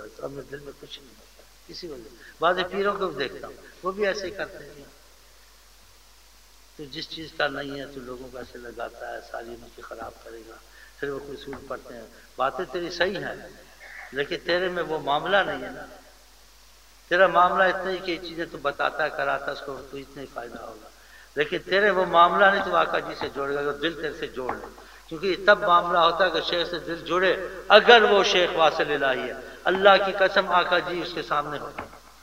ہے تو اب میں دل میں کچھ نہیں ہوتا کسی وجہ بعض پیروں کو بھی دیکھتا ہوں وہ بھی ایسے ہی کرتے ہیں تو جس چیز کا نہیں ہے تو لوگوں کو ایسے لگاتا ہے ساری ان کی خراب کرے گا پھر وہ کوئی اصول پڑھتے ہیں باتیں تیری صحیح ہیں لیکن تیرے میں وہ معاملہ نہیں ہے نا تیرا معاملہ اتنا ہی کہ یہ چیزیں تو بتاتا ہے کراتا اس کو تو اتنا ہی فائدہ ہوگا لیکن تیرے وہ معاملہ نہیں تو آقا جی سے جوڑے گا اگر دل تیرے سے جوڑ لے کیونکہ تب معاملہ ہوتا ہے کہ شیخ سے دل جڑے اگر وہ شیخ واصل الہی ہے اللہ کی قسم آقا جی اس کے سامنے ہوتا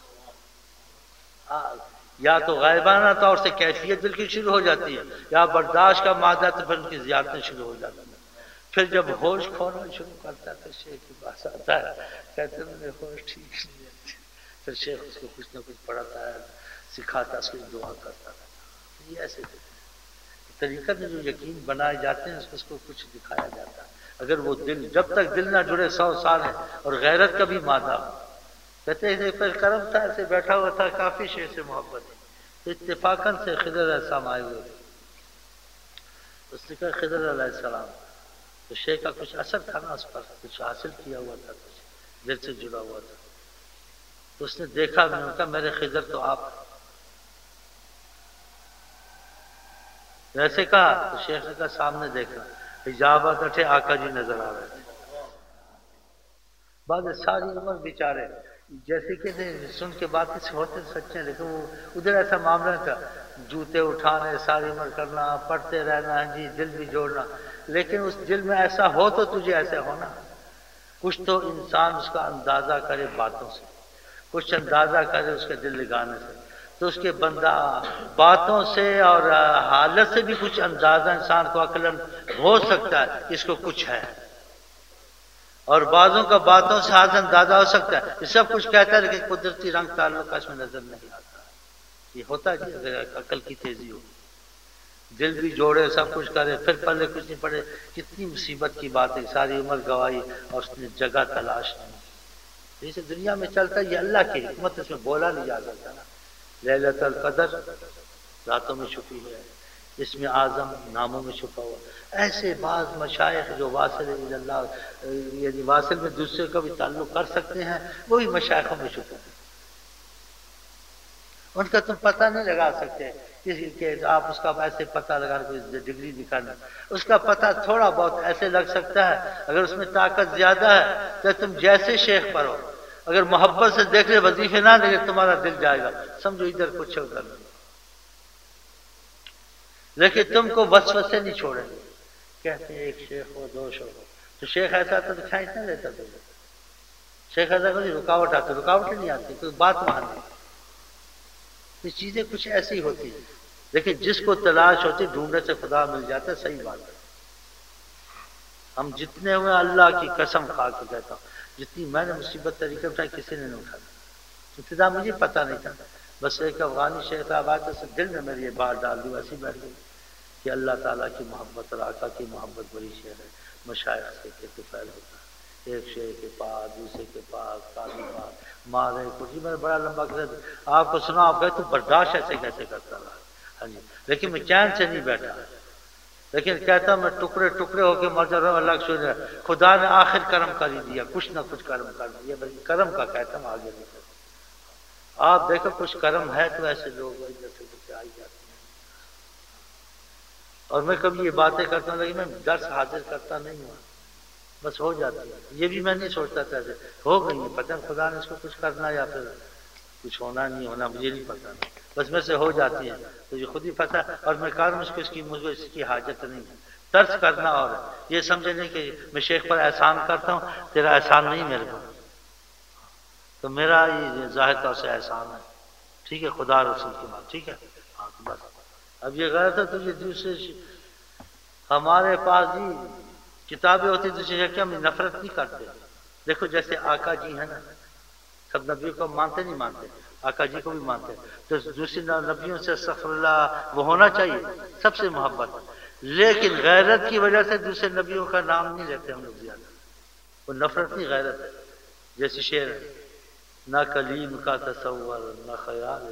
یا تو غائبانہ طور سے کیفیت دل کی شروع ہو جاتی ہے یا برداشت کا مادہ تو پھر ان کی زیادتیں شروع ہو جاتی ہیں پھر جب ہوش کھونا شروع کرتا ہے تو شیخ کے پاس آتا ہے کہتے ہیں میرے ہوش ٹھیک نہیں ہے پھر شیخ اس کو کچھ نہ کچھ پڑھاتا ہے سکھاتا ہے اس کی دعا کرتا ہے یہ ایسے طریقہ میں جو یقین بنائے جاتے ہیں اس کو کچھ دکھایا جاتا ہے اگر وہ دل جب تک دل نہ جڑے 100 سال ہے اور غیرت کا بھی مادہ کہتے ہیں پھر کرم تھا ایسے بیٹھا ہوا تھا کافی شیخ سے محبت ہے تو اتفاقاً سے خضر ایسا آئے ہوئے تھے اس نے کہا خضر علیہ السلام تو شیخ کا کچھ اثر تھا نا اس پر کچھ حاصل کیا ہوا تھا کچھ دل سے جڑا ہوا تھا تو اس نے دیکھا میں نے کہا میرے خضر تو آپ ویسے کہا تو شیخ نے کہا سامنے دیکھا حجاب کٹھے آقا جی نظر آ رہے تھے بعد ساری عمر بیچارے جیسے کہ سن کے باتیں سے ہوتے سچے لیکن وہ ادھر ایسا معاملہ تھا جوتے اٹھانے ساری عمر کرنا پڑھتے رہنا جی دل بھی جوڑنا لیکن اس دل میں ایسا ہو تو تجھے ایسا ہونا کچھ تو انسان اس کا اندازہ کرے باتوں سے کچھ اندازہ کرے اس کے دل لگانے سے تو اس کے بندہ باتوں سے اور حالت سے بھی کچھ اندازہ انسان کو عقلاً ہو سکتا ہے کہ اس کو کچھ ہے اور بعضوں کا باتوں سے حاصل اندازہ ہو سکتا ہے یہ سب کچھ کہتا ہے لیکن قدرتی رنگ تعلق اس میں نظر نہیں آتا یہ ہوتا ہے اگر عقل کی تیزی ہو دل بھی جوڑے سب کچھ کرے پھر پہلے کچھ نہیں پڑے کتنی مصیبت کی بات ہے ساری عمر گوائی اور اس نے جگہ تلاش نہیں اسے دنیا میں چلتا ہے یہ اللہ کی حکمت اس میں بولا نہیں جا سکتا نا لیلۃ القدر راتوں میں چھپی ہے اس میں اعظم ناموں میں چھپا ہوا ایسے بعض مشائخ جو واصل اللہ یعنی واصل میں دوسرے کا بھی تعلق کر سکتے ہیں وہی مشائخوں میں چھپا ہے ان کا تم پتہ نہیں لگا سکتے کسی کے آپ اس کا ایسے پتہ لگا کوئی ڈگری دکھانا اس کا پتہ تھوڑا بہت ایسے لگ سکتا ہے اگر اس میں طاقت زیادہ ہے تو تم جیسے شیخ پر ہو اگر محبت سے دیکھ لے وظیفے نہ دیکھے تمہارا دل جائے گا سمجھو ادھر کچھ ادھر لیکن تم کو وسوسے نہیں چھوڑے کہتے ہیں ایک شیخ ہو دو شیخ ہو تو شیخ ایسا تو کھینچ نہ لیتا تجھے شیخ ایسا کوئی رکاوٹ آتی رکاوٹ نہیں آتی کوئی بات مان نہیں یہ چیزیں کچھ ایسی ہوتی ہیں لیکن جس کو تلاش ہوتی ڈھونڈنے سے خدا مل جاتا ہے صحیح بات ہے ہم جتنے ہوئے اللہ کی قسم کھا کے کہتا ہوں جتنی میں نے مصیبت طریقے اٹھائی کسی نے نہیں اٹھایا ابتدا مجھے پتہ نہیں تھا بس ایک افغانی شیخ صاحب آتے سے دل میں میری یہ بات ڈال دی ایسی بیٹھ گئی کہ اللہ تعالیٰ کی محبت اور آقا کی محبت بڑی شعر ہے مشائخ سے کہ طفیل ہوتا ہے ایک شیخ کے پاس دوسرے کے پاس قاضی پاس مارے کچھ میں بڑا لمبا کر آپ کو سنا آپ گئے تو برداشت ایسے کیسے کرتا رہا ہاں جی لیکن میں چین سے نہیں بیٹھا لیکن کہتا میں ٹکڑے ٹکڑے ہو کے مر جا رہا ہوں اللہ کا شکر خدا نے آخر کرم کر ہی دیا کچھ نہ کچھ کرم کر دیا بلکہ کرم کا کہتا ہوں آگے نہیں کرتا آپ دیکھو کچھ کرم ہے تو ایسے لوگ ادھر سے بچے آئی جاتے ہیں اور میں کبھی یہ باتیں کرتا ہوں لیکن میں درس حاضر کرتا نہیں ہوں بس ہو جاتی ہے یہ بھی میں نہیں سوچتا تھا ایسے ہو گئی ہے پتہ خدا نے اس کو کچھ کرنا یا پھر کچھ ہونا نہیں ہونا مجھے نہیں پتا بس میں سے ہو جاتی ہے تو یہ خود ہی پتہ اور میں کہا مجھ کو مجھے اس کی حاجت نہیں ہے ترس کرنا اور یہ سمجھے نہیں کہ میں شیخ پر احسان کرتا ہوں تیرا احسان نہیں میرے کو تو میرا یہ ظاہر طور سے احسان ہے ٹھیک ہے خدا رسول کی بات ٹھیک ہے ہاں تو بس اب یہ غلط ہے تو یہ دوسرے ہمارے پاس جی کتابیں ہوتی دوسری جگہ ہم نفرت نہیں کرتے دیکھو جیسے آقا جی ہیں نا سب نبیوں کو مانتے نہیں مانتے آقا جی کو بھی مانتے تو دوسری نبیوں سے استغفر اللہ وہ ہونا چاہیے سب سے محبت لیکن غیرت کی وجہ سے دوسرے نبیوں کا نام نہیں لیتے ہم لوگ زیادہ وہ نفرت نہیں غیرت ہے جیسی شعر نہ کلیم کا تصور نہ خیال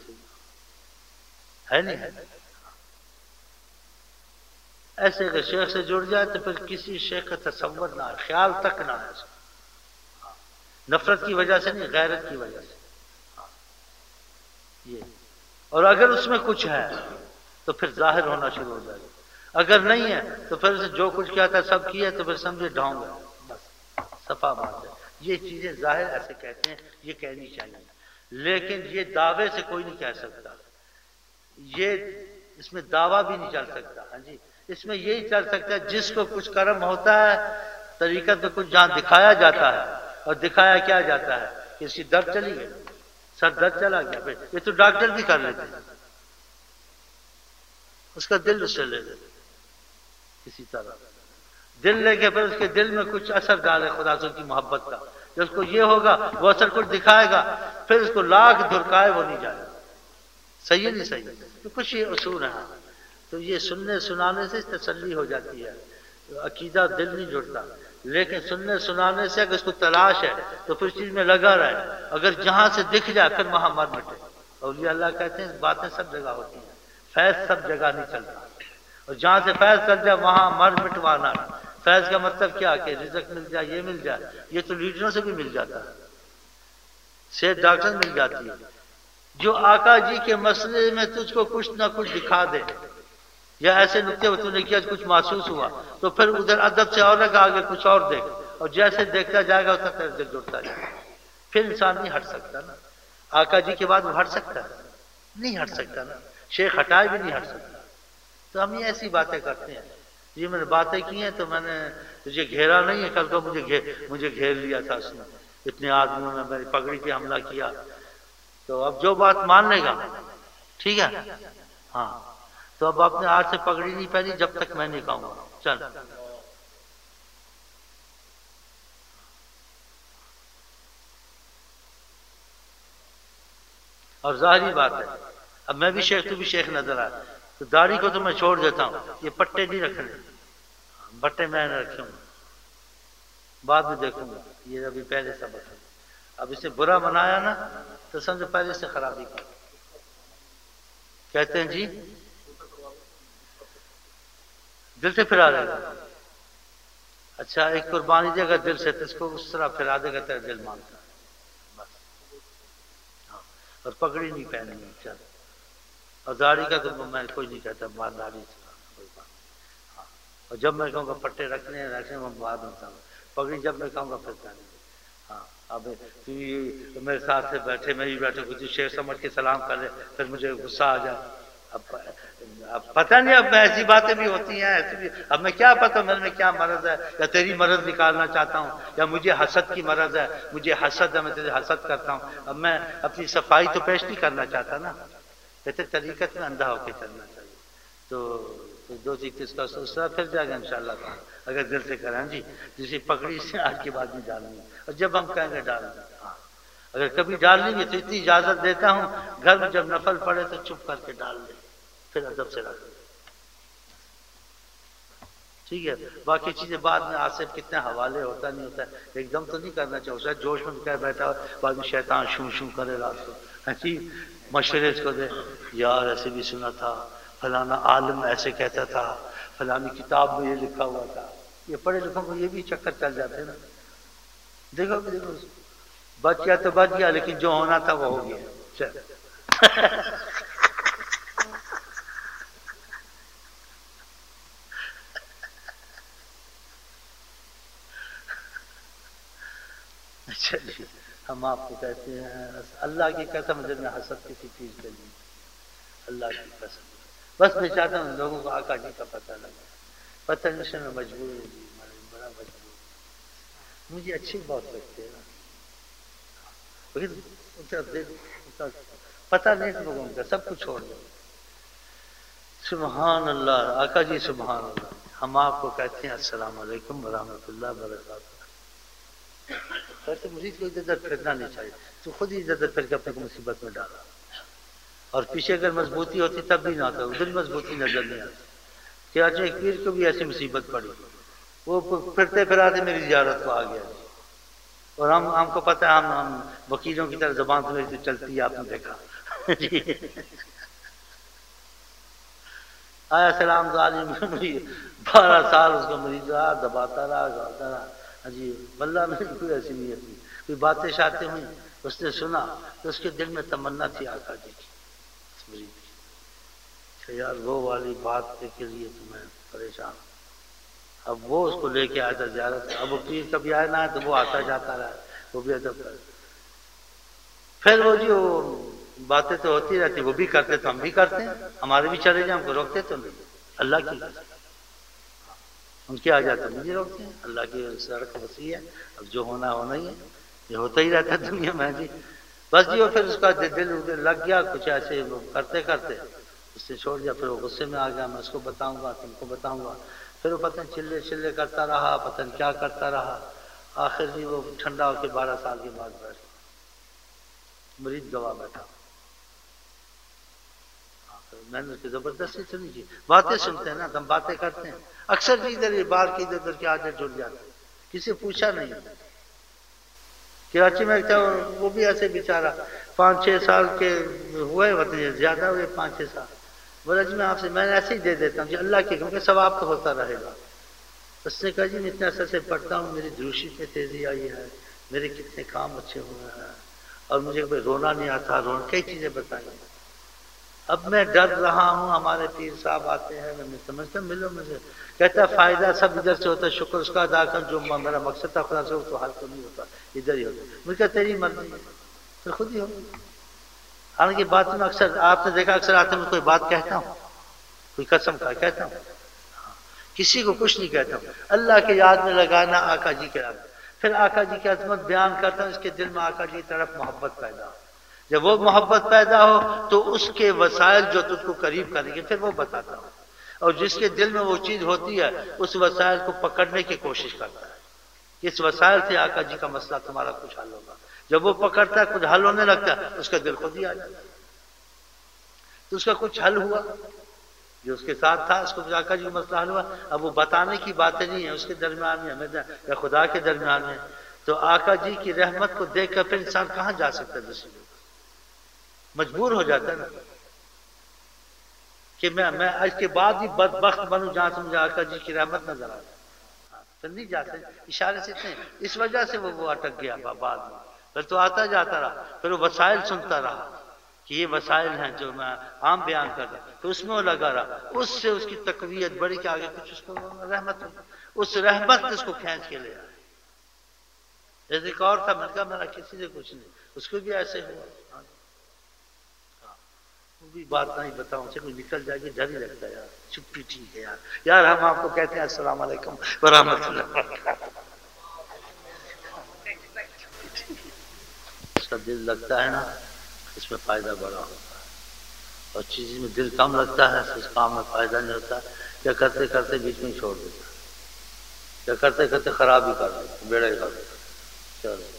ہے نہیں ہے ایسے اگر شیخ سے جڑ جائے تو پھر کسی شیخ کا تصور نہ خیال تک نہ ہے نفرت کی وجہ سے نہیں، غیرت کی وجہ سے. یہ اور اگر اس میں کچھ ہے تو پھر ظاہر ہونا شروع ہو جائے گا. اگر نہیں ہے تو پھر اسے جو کچھ کیا تھا سب کیا تو پھر سمجھے ڈھونگ ہے. بس صفا بات ہے. یہ چیزیں ظاہر ایسے کہتے ہیں، یہ کہنی چاہیے، لیکن یہ دعوے سے کوئی نہیں کہہ سکتا. یہ اس میں دعویٰ بھی نہیں چل سکتا. ہاں جی، اس میں یہی چل سکتا ہے جس کو کچھ کرم ہوتا ہے طریقت میں کچھ جہاں دکھایا جاتا ہے، اور دکھایا کیا جاتا ہے کہ اس کی درد چلی گئی، سر درد چلا گیا. پھر یہ تو ڈاکٹر بھی کر لیتے ہیں، اس کا دل اس سے لے لیتے کسی طرح. دل لے کے پھر اس کے دل میں کچھ اثر ڈالے خدا سے کی محبت کا. جب اس کو یہ ہوگا وہ اثر کچھ دکھائے گا، پھر اس کو لاکھ دھرکائے وہ نہیں جائے. صحیح ہے نہیں صحیح؟ تو کچھ یہ اصول ہیں. تو یہ سننے سنانے سے تسلی ہو جاتی ہے، عقیدہ دل نہیں جڑتا. لیکن سننے سنانے سے اگر اس کو تلاش ہے تو پھر چیز میں لگا رہے. اگر جہاں سے دکھ جائے پھر وہاں مر مٹے. اولیاء اللہ کہتے ہیں باتیں سب جگہ ہوتی ہیں، فیض سب جگہ نہیں چلتا. اور جہاں سے فیض چل جائے وہاں مر مٹوانا. فیض کا مطلب کیا کہ رزق مل جائے، یہ مل جائے. یہ تو لیڈروں سے بھی مل جاتا ہے، صحت ڈاکٹر مل جاتی ہے. جو آقا جی کے مسئلے میں تجھ کو کچھ نہ کچھ دکھا دے، یا ایسے نکتے وہ تو نے کیا کچھ محسوس ہوا، تو پھر ادھر ادب سے اور لگا آگے کچھ اور دیکھ. اور جیسے دیکھتا جائے گا اتنا تیرے دل جڑتا جائے گا. پھر انسان نہیں ہٹ سکتا نا. آقا جی کے بعد وہ ہٹ سکتا ہے؟ نہیں ہٹ سکتا نا. شیخ ہٹائے بھی نہیں ہٹ سکتا. تو ہم یہ ایسی باتیں کرتے ہیں. یہ میں نے باتیں کی ہیں تو میں نے تجھے گھیرا نہیں ہے. کل کو مجھے گھیر لیا تھا اس نے، اتنے آدمیوں میں میری پگڑی پہ حملہ کیا. تو اب جو بات مان لے گا ٹھیک ہے. ہاں تو اب اپنے ہاتھ سے پگڑی نہیں پہنی جب تک میں نہیں کہوں گا. چل اور ظاہری بات ہے اب میں بھی شیخ تو بھی شیخ نظر آ، تو داڑھی کو تو میں چھوڑ دیتا ہوں. یہ پٹے نہیں رکھنے، بٹے میں نے رکھے ہوں، بعد میں دیکھوں گا. یہ ابھی پہلے سبق ہے. اب اسے برا بنایا نا تو سمجھو پہلے سے خرابی کی. کہتے ہیں جی دل سے پھرا دے گا. اچھا ایک قربانی دے گا دل سے تو اس کو اس طرح پھرا دے گا تیرا دل مانتا ہے. بس ہاں. اور پگڑی نہیں پہننی ہے. چل اور داڑھی کا تو میں کوئی نہیں کہتا ماں داڑھی سے کوئی بات نہیں. ہاں اور جب میں کہوں گا پٹے رکھنے میں بعد میں بتاؤں گا. پگڑی جب میں کہوں گا پھر پہنیں گے. ہاں اب تو میرے ساتھ سے بیٹھے میں بھی بیٹھے کچھ شیخ سمجھ کے سلام کر لے پھر مجھے غصہ آ جائے. اب پتہ نہیں اب ایسی باتیں بھی ہوتی ہیں ایسی بھی. اب میں کیا پتہ میرے میں کیا مرض ہے، یا تیری مرض نکالنا چاہتا ہوں، یا مجھے حسد کی مرض ہے، مجھے حسد ہے میں تجھے حسد کرتا ہوں. اب میں اپنی صفائی تو پیش نہیں کرنا چاہتا نا. کہتے طریقت میں اندھا ہو کے چلنا چاہیے. تو دو چیز اس کا دوسرا پھر جائے گا انشاءاللہ تعالی اگر دل سے کریں. جی جسے پکڑی سے آج کے بعد نہیں ڈالیں گے. اور جب ہم کہیں گے ڈال دیں ہاں اگر کبھی ڈال لیں گے تو اتنی اجازت دیتا ہوں گھر میں جب نفل پڑے تو چپ کر کے ڈال دیں، پھر ادب سے رکھ دیں. ٹھیک ہے. باقی چیزیں بعد میں آصف کتنے حوالے ہوتا نہیں ہوتا ہے، ایک دم تو نہیں کرنا چاہیے. جوش میں کہہ بیٹھا بعد میں شیطان شوں شوں کرے رات کو. جی مشورے اس کو دے یار ایسے بھی سنا تھا، فلانا عالم ایسے کہتا تھا، فلانی کتاب میں یہ لکھا ہوا تھا. یہ پڑھے لکھوں کو یہ بھی چکر چل جاتے ہیں نا. دیکھو دیکھو بچ گیا تو بچ گیا، لیکن جو ہونا تھا وہ ہو گیا. چل چلیے ہم آپ کو کہتے ہیں اللہ کی قسم دل میں حسد کسی چیز کے لیے، اللہ کی قسم. بس میں چاہتا ہوں لوگوں کو آقا جی کا پتہ لگا. پتہ نہیں میں مجبور ہوں جی، بڑا مجبور. مجھے اچھی بات لگتی ہے نا، پتہ نہیں لوگوں کا سب کچھ چھوڑ دو. سبحان اللہ آقا جی سبحان اللہ. ہم آپ کو کہتے ہیں السلام علیکم ورحمۃ اللہ وبرکاتہ. ویسے مجھے کوئی ادھر پھرنا نہیں چاہیے، تو خود ہی ادھر پھر کے اپنے کو مصیبت میں ڈالا. اور پیچھے اگر مضبوطی ہوتی تب بھی نہ آتا، ادھر مضبوطی نظر نہیں آتی. کہ آج ایک پیر کو بھی ایسی مصیبت پڑی، وہ پھرتے پھراتے میری زیارت کو آ گیا. اور ہم کو پتہ ہے ہم وکیلوں کی طرح زبان سے میری تو چلتی ہے، آپ نے دیکھا. آیا سلام عالم 12 سال اس کو مریض رہا، دباتا رہا گاتا رہا. جی واللہ میں کوئی ایسی نیت نہیں، کوئی باتیں شاتیں ہوئی، اس نے سنا تو اس کے دل میں تمنا تھی آقا جی کی اس مرید کی کہ یار وہ والی بات کے لیے تو میں پریشان ہوں۔ اب وہ اس کو لے کے آیا تھا زیارت، اب وہ پیر کبھی آیا نہ آیا تو وہ آتا جاتا رہا، وہ بھی ادب کر، پھر وہ جو باتیں تو ہوتی رہتی، وہ بھی کرتے تو ہم بھی کرتے ہیں، ہمارے بھی چلے جائیں، ہم کو روکتے تو نہیں، اللہ کی ان کے آ جاتے مجھے روکتے ہیں، اللہ کی سڑک وسیع ہے، اب جو ہونا ہونا ہی ہے، یہ ہوتا ہی رہتا ہے دنیا میں جی، بس جی وہ پھر اس کا دل ادھر لگ گیا کچھ ایسے کرتے کرتے اس سے چھوڑ دیا، پھر وہ غصے میں آ گیا، میں اس کو بتاؤں گا تم کو بتاؤں گا، پھر وہ پتہ نہیں چلے چلے کرتا رہا، پتہ نہیں کیا کرتا رہا، آخر بھی وہ ٹھنڈا ہو کے 12 سال کے بعد بیٹھ مرید گواہ بیٹھا، میں نے اس کی زبردستی تو نہیں کی، باتیں سنتے ہیں نا، ہم باتیں کرتے ہیں اکثر بھی ادھر یہ بال کی ادھر کی عادت جڑ جاتی ہے، کسی پوچھا نہیں، کراچی میں کیا وہ بھی ایسے بیچارہ 5-6 سال کے ہوئے ہوتے، زیادہ ہوئے 5-6 سال، بولا جی میں آپ سے میں ایسے ہی دے دیتا ہوں جی اللہ کے کیونکہ ثواب تو ہوتا رہے گا، اس نے کہا جی میں اتنے عرصے سے پڑھتا ہوں، میری دروشی میں تیزی آئی ہے، میرے کتنے کام اچھے ہوئے ہیں، اور مجھے کوئی رونا نہیں آتا، رونا کئی چیزیں بتائیں، اب میں ڈر رہا ہوں، ہمارے پیر صاحب آتے ہیں، میں سمجھتا ملو مجھے، کہتا ہے فائدہ سب ادھر سے ہوتا ہے، شکر اس کا ادا کر، جو میرا مقصد تھا خدا سے وہ تو حل تو نہیں ہوتا، ادھر ہی ہوتا، مجھے کہا تیری مرضی ہے، پھر خود ہی ہو، حالانکہ بات میں اکثر آپ نے دیکھا اکثر آتے میں کوئی بات کہتا ہوں، کوئی قسم کا کہتا ہوں، کسی کو کچھ نہیں کہتا ہوں، اللہ کے یاد میں لگانا آقا جی کے یاد، پھر آقا جی کی عظمت بیان کرتا ہوں، اس کے دل میں آقا جی کی طرف محبت پیدا ہو، جب وہ محبت پیدا ہو تو اس کے وسائل جو تجھ کو قریب کریں گے پھر وہ بتاتا ہوں، اور جس کے دل میں وہ چیز ہوتی ہے اس وسائل کو پکڑنے کی کوشش کرتا ہے، اس وسائل سے آقا جی کا مسئلہ تمہارا کچھ حل ہوگا، جب وہ پکڑتا ہے کچھ حل ہونے لگتا ہے اس کا دل خود ہی آ جاتا ہے، تو اس کا کچھ حل ہوا، جو اس کے ساتھ تھا اس کو آقا جی کا مسئلہ حل ہوا، اب وہ بتانے کی باتیں نہیں ہیں، اس کے درمیان میں ہمیں یا خدا کے درمیان میں، تو آقا جی کی رحمت کو دیکھ کر پھر انسان کہاں جا سکتا ہے دوسری جگہ، مجبور ہو جاتا ہے نا کہ میں اس کے بعد ہی بدبخت بنوں جہاں سے مجھے آقا جی کی رحمت نظر آ پھر نہیں جاتے، اشارے سے اتنے، اس وجہ سے وہ اٹک گیا بعد میں، پھر تو آتا جاتا رہا، پھر وہ وسائل سنتا رہا کہ یہ وسائل ہیں جو میں عام بیان کر رہا ہوں، تو اس میں وہ لگا رہا، اس سے اس کی تقویت بڑی کہ آگے کچھ اس کو رحمت، اس رحمت اس کو کھینچ کے لے آیا، جیسے ایک اور تھا، میں نے کہا میرا کسی سے کچھ نہیں، اس کو بھی ایسے ہوا، وہ بھی بات نہیں بتاؤں سے کوئی نکل جائے گی، ڈر ہی لگتا ہے یار، چپی ٹھیک ہے یار ہم آپ کو کہتے ہیں السلام علیکم ورحمۃ اللہ وبرکاتہ، اس کا دل لگتا ہے نا اس میں فائدہ بڑا ہوتا ہے، اور چیز میں دل کم لگتا ہے اس کام میں فائدہ نہیں ہوتا، کیا کرتے کرتے بیچ میں چھوڑ دیتا، کیا کرتے کرتے خراب ہی کر دیتا، بیڑا ہی کر دیتا، چلو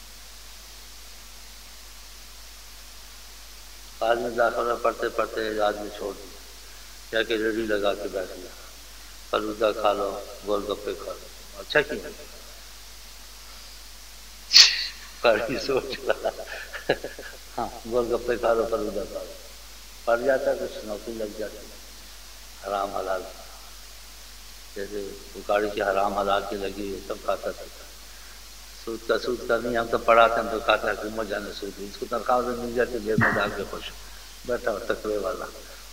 آج میں داخلہ پڑھتے پڑھتے آدمی چھوڑ دیا، کیا کہ ریڈی لگا کے بیٹھ گیا، فلودہ کھا لو گول گپے کھا لو، اچھا کی کڑی سوچ رہا ہاں گول گپے کھا لو فلودہ کھا لو، پڑ جاتا ہے کچھ نوکری لگ جاتی ہے، حرام حلال جیسے اکاڑی کی حرام حلال کی لگی ہے سب کھاتا تھا، سود کا نہیں، ہم تو پڑھاتے ہیں تو کہتے ہیں حکومت جانے سود، اس کو تنخواہ سے مل جاتی جیب میں ڈال کے خوش بیٹھا ہو تقوی والا،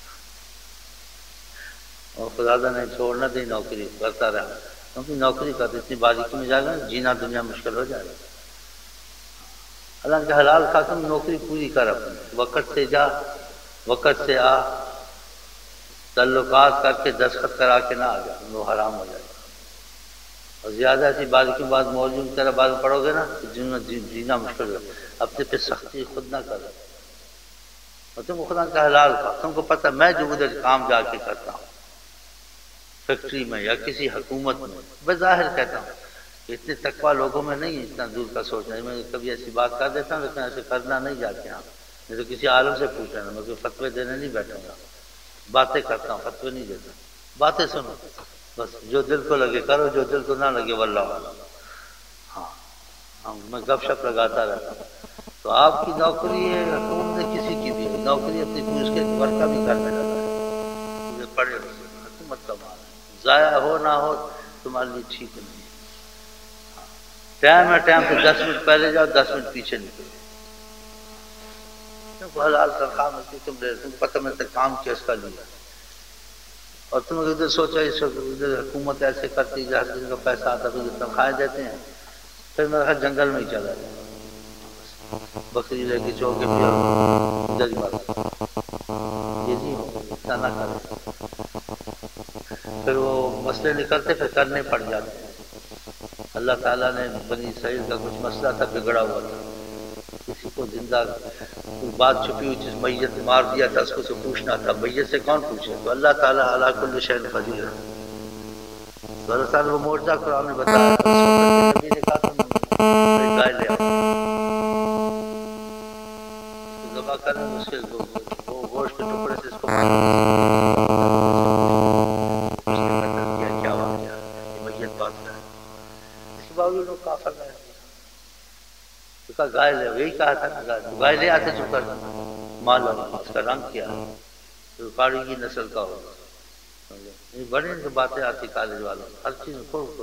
اور خدا نے چھوڑنا دی نوکری کرتا رہا، کیونکہ نوکری کا تو اتنی باریکی میں جائے گا جینا دنیا مشکل ہو جائے گا، اللہ کے حلال کھا تم نوکری پوری کر اپنی، وقت سے جا وقت سے آ، تعلقات کر کے دستخط کرا کے نہ آ جا، وہ حرام ہو جائے گا، اور زیادہ ایسی باریکی بعد مولوی کی طرح بعد پڑھو گے نا جینا مشکل ہے، اپنے پہ سختی خود نہ کرو، اور تم کو خدا کا حلال کھا، تم کو پتہ میں جو ادھر کام جا کے کرتا ہوں فیکٹری میں یا کسی حکومت میں، بظاہر کہتا ہوں کہ اتنے تقویٰ لوگوں میں نہیں، اتنا دور کا سوچنا ہے، میں کبھی ایسی بات کر دیتا ہوں لیکن ایسے کرنا نہیں جاتے ہیں، میں تو کسی عالم سے پوچھا نا، میں کوئی فتوے دینے نہیں بیٹھوں گا، باتیں کرتا ہوں فتوے نہیں دیتا، باتیں سنو بس، جو دل کو لگے کرو، جو دل کو نہ لگے واللہ عالم، ہاں میں گپ شپ لگاتا رہتا ہوں، تو آپ کی نوکری ہے حکومت نے کسی کی بھی ہے نوکری اپنی پوری، اس کے ورکہ بھی کرنے لگا ہے، مجھے پڑے حکومت کا مال ضائع ہو نہ ہو تمہارے لیے ٹھیک نہیں ہے، ٹائم ہے ٹائم سے 10 منٹ پہلے جاؤ 10 منٹ پیچھے نکلو. حلال تنخواہ ملتی تم لے تم پتہ میں سے کام کیا اس کا لیا اور تم ادھر سوچا اس وقت ادھر حکومت ایسے کرتی ہے ہر دن کا پیسہ آتا تو تنخواہیں دیتے ہیں. پھر میرا خیال جنگل میں ہی چلا گیا بکری لے کے چو کے پیا ادھر ہی مارا یہ نہیں اتنا نہ کرے. پھر وہ مسئلے نکلتے پھر کرنے پڑ جاتے ہیں. اللہ تعالیٰ نے بنی اسرائیل کا کچھ مسئلہ تھا بگڑا ہوا تھا کسی کو زندہ کوئی بات چھپی ہوئی جس میت مار دیا تھا اس کو سے پوچھنا تھا میت سے کون پوچھے تو اللہ تعالیٰ علی کل شیء قدیر ہے. تو اللہ تعالیٰ وہ معجزہ قرآن میں بتایا اس وقت نبی نے کہا تم گائے لے آؤ اس کو ذبح کرنے اس کے وہ گوشت کے ٹکڑے سے اس کو کیا واقعہ یہ میت بات ہے. اس کے باوجود لوگ کافر رہے تو کہا گائے لے یہی کہا تھا نا گائے لے آتے چپ کر مال اس کا رنگ کیا تو پہاڑی کی نسل کا ہوگا. بڑی باتیں آتی کالج والوں ہر چیز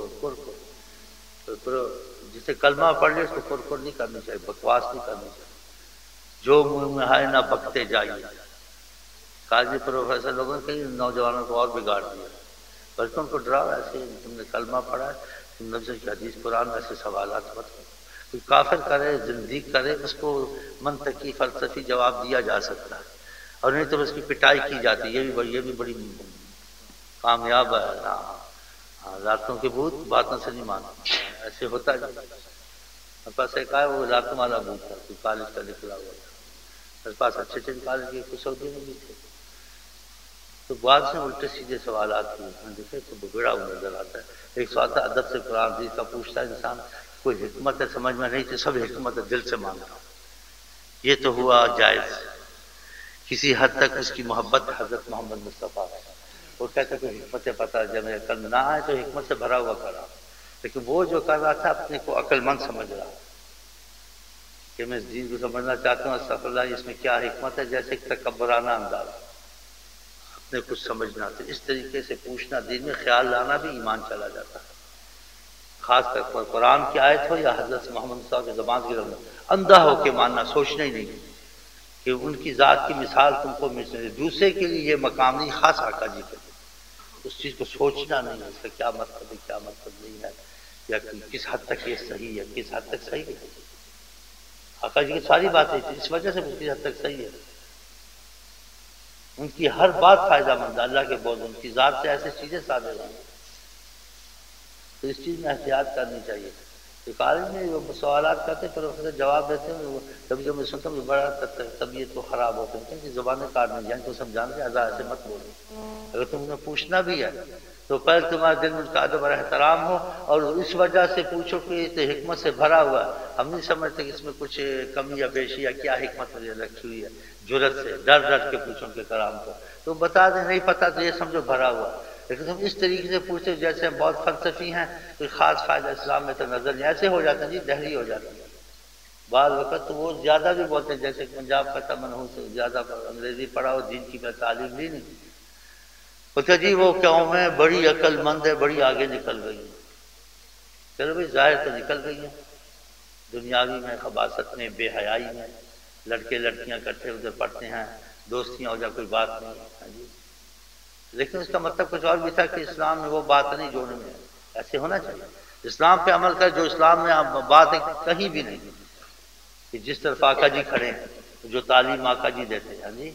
کر جسے کلمہ پڑھ لے اس کو کر نہیں کرنی چاہیے بکواس نہیں کرنی چاہیے. جو منہ میں آئے نہ بکتے جائیے. کالجی پروفیسر لوگوں نے کئی نوجوانوں کو اور بگاڑ دیا بلکہ ان کو ڈراؤ ایسے تم نے کلمہ پڑھا ہے تم نبی کی حدیث قرآن میں ایسے سوالات مت کرو. کوئی کافر کرے زندگی کرے اس کو منطقی فلسفی جواب دیا جا سکتا ہے اور نہیں تو اس کی پٹائی کی جاتی ہے. یہ بھی بڑی کامیاب ہے. راتوں کے بھوت باتوں سے نہیں مانتے ایسے ہوتا ہے. میرے پاس ایک آیا وہ راتوں والا بھوت تھا کوئی کالج کا نکلا ہوا تھا میرے پاس اچھے کالج کے کچھ سعودی میں بھی تھے تو بعد سے الٹے سیدھے سوالات کیے میں دیکھے تو بگڑا ہوا نظر آتا ہے. ایک سوال تھا ادب سے قرآن حدیث کا پوچھتا ہے انسان کوئی حکمت ہے سمجھ میں نہیں تھی سب حکمت ہے دل سے مانگتا ہوں. یہ تو ہوا جائز کسی حد تک اس کی محبت حضرت محمد مصطفیٰ وہ کہتے کہ حکمت پتہ جب میرے کل نہ آئے تو حکمت سے بھرا ہوا کر رہا لیکن وہ جو کر رہا تھا اپنے کو عقل مند سمجھ رہا کہ میں اس دین کو سمجھنا چاہتا ہوں استغفر اللہ اس میں کیا حکمت ہے جیسے ایک تکبرانہ انداز اپنے کچھ سمجھنا تو اس طریقے سے پوچھنا دین میں خیال لانا بھی ایمان چلا جاتا ہے. خاص کر قرآن کی آیت ہو یا حضرت محمد صاحب کی زبان کی رہنا اندھا ہو کے ماننا سوچنا ہی نہیں کہ ان کی ذات کی مثال تم کو مل سکے. دوسرے کے لیے یہ مقام نہیں خاص آقا جی کے اس چیز کو سوچنا نہیں ہے اس کا کیا مطلب ہے کیا مطلب نہیں ہے یا کس حد تک یہ صحیح ہے کس حد تک صحیح ہے. آقا جی کی ساری باتیں اس وجہ سے کس حد تک صحیح ہے. ان کی ہر بات فائدہ مند ہے اللہ کے بول ان کی ذات سے ایسی چیزیں صادر ہیں تو اس چیز میں احتیاط کرنی چاہیے. کالج میں وہ سوالات کرتے پروفیسر جواب دیتے ہیں کبھی کبھی سنتا ہوں بڑا طبیعت تو خراب ہوتا ہے کہ زبانیں کاٹنے جائیں تو سمجھانا کہ آزاد سے مت بولو. اگر تم نے پوچھنا بھی ہے تو پہلے تمہارے دل میں اس کا ادب اور احترام ہو اور اس وجہ سے پوچھو کہ یہ حکمت سے بھرا ہوا ہے. ہم نہیں سمجھتے کہ اس میں کچھ کمی یا بیشی یا کیا حکمت رکھی ہوئی ہے. جرت سے ڈر کے پوچھو ان کے کرام کو تو بتا دیں نہیں پتا تو یہ سمجھو بھرا ہوا. لیکن تم اس طریقے سے پوچھتے جیسے ہم بہت فلسفی ہیں کوئی خاص فائدہ اسلام میں تو نظر نہیں ایسے ہو جاتے ہیں جی دہلی ہو جاتی ہے. بعض وقت تو وہ زیادہ بھی بولتے ہیں جیسے پنجاب کا تمن ہو تو زیادہ انگریزی پڑھا ہو دین کی میں تعلیم لی نہیں بولتے جی وہ قوم ہے بڑی عقل مند ہے بڑی آگے نکل گئی ہے. چلو بھائی ظاہر تو نکل گئی ہیں دنیاوی میں خباثت میں بے حیائی میں لڑکے لڑکیاں اکٹھے ادھر پڑھتے ہیں دوستیاں ہو جا کوئی بات نہیں ہاں جی. لیکن اس کا مطلب کچھ اور بھی تھا کہ اسلام میں وہ بات نہیں جوڑنے میں ایسے ہونا چاہیے. اسلام پہ عمل کر جو اسلام میں بات ہے کہیں بھی نہیں کہ جس طرف آقا جی کھڑے ہیں جو تعلیم آقا جی دیتے ہیں جی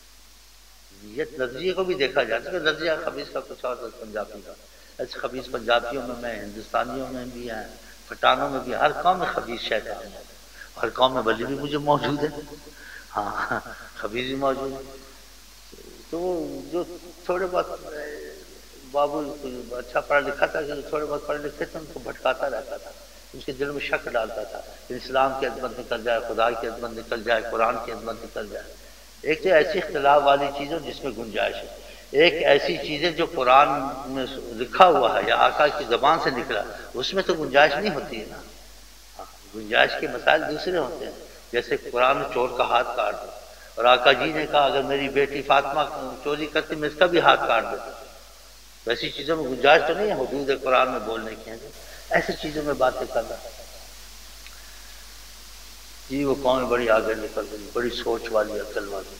یہ نظریے کو بھی دیکھا جاتا ہے. نظریہ خبیث کا کچھ اور پنجابی کا ایسے خبیث پنجابیوں میں ہندوستانیوں میں بھی ہیں پٹھانوں میں بھی ہر قوم میں خبیث شیطان ہے. ہر قوم میں ولی بھی مجھے موجود ہے ہاں خبیث بھی موجود ہے. تو جو تھوڑے بہت بابو اچھا پڑھا لکھا تھا جو تھوڑے بہت پڑھے لکھے تھے ان کو بھٹکاتا رہتا تھا اس کے دل میں شک ڈالتا تھا کہ اسلام کی عظمت نکل جائے خدا کی عظمت نکل جائے قرآن کی عظمت نکل جائے. ایک تو ایسی اختلاف والی چیز ہو جس میں گنجائش ہے ایک ایسی چیزیں جو قرآن میں لکھا ہوا ہے یا آقا کی زبان سے نکلا اس میں تو گنجائش نہیں ہوتی ہے نا. گنجائش کے مسائل دوسرے ہوتے ہیں جیسے قرآن میں چور کا ہاتھ کاٹ دو اور آقا جی نے کہا اگر میری بیٹی فاطمہ چوری کرتی میں اس کا بھی ہاتھ کاٹ دیتا. ایسی چیزوں میں گنجائش تو نہیں ہے حدود قرآن میں بولنے کی ہیں ایسی چیزوں میں باتیں کرنا جی وہ قوم بڑی آگے نکل گئی، بڑی سوچ والی، عقل والی.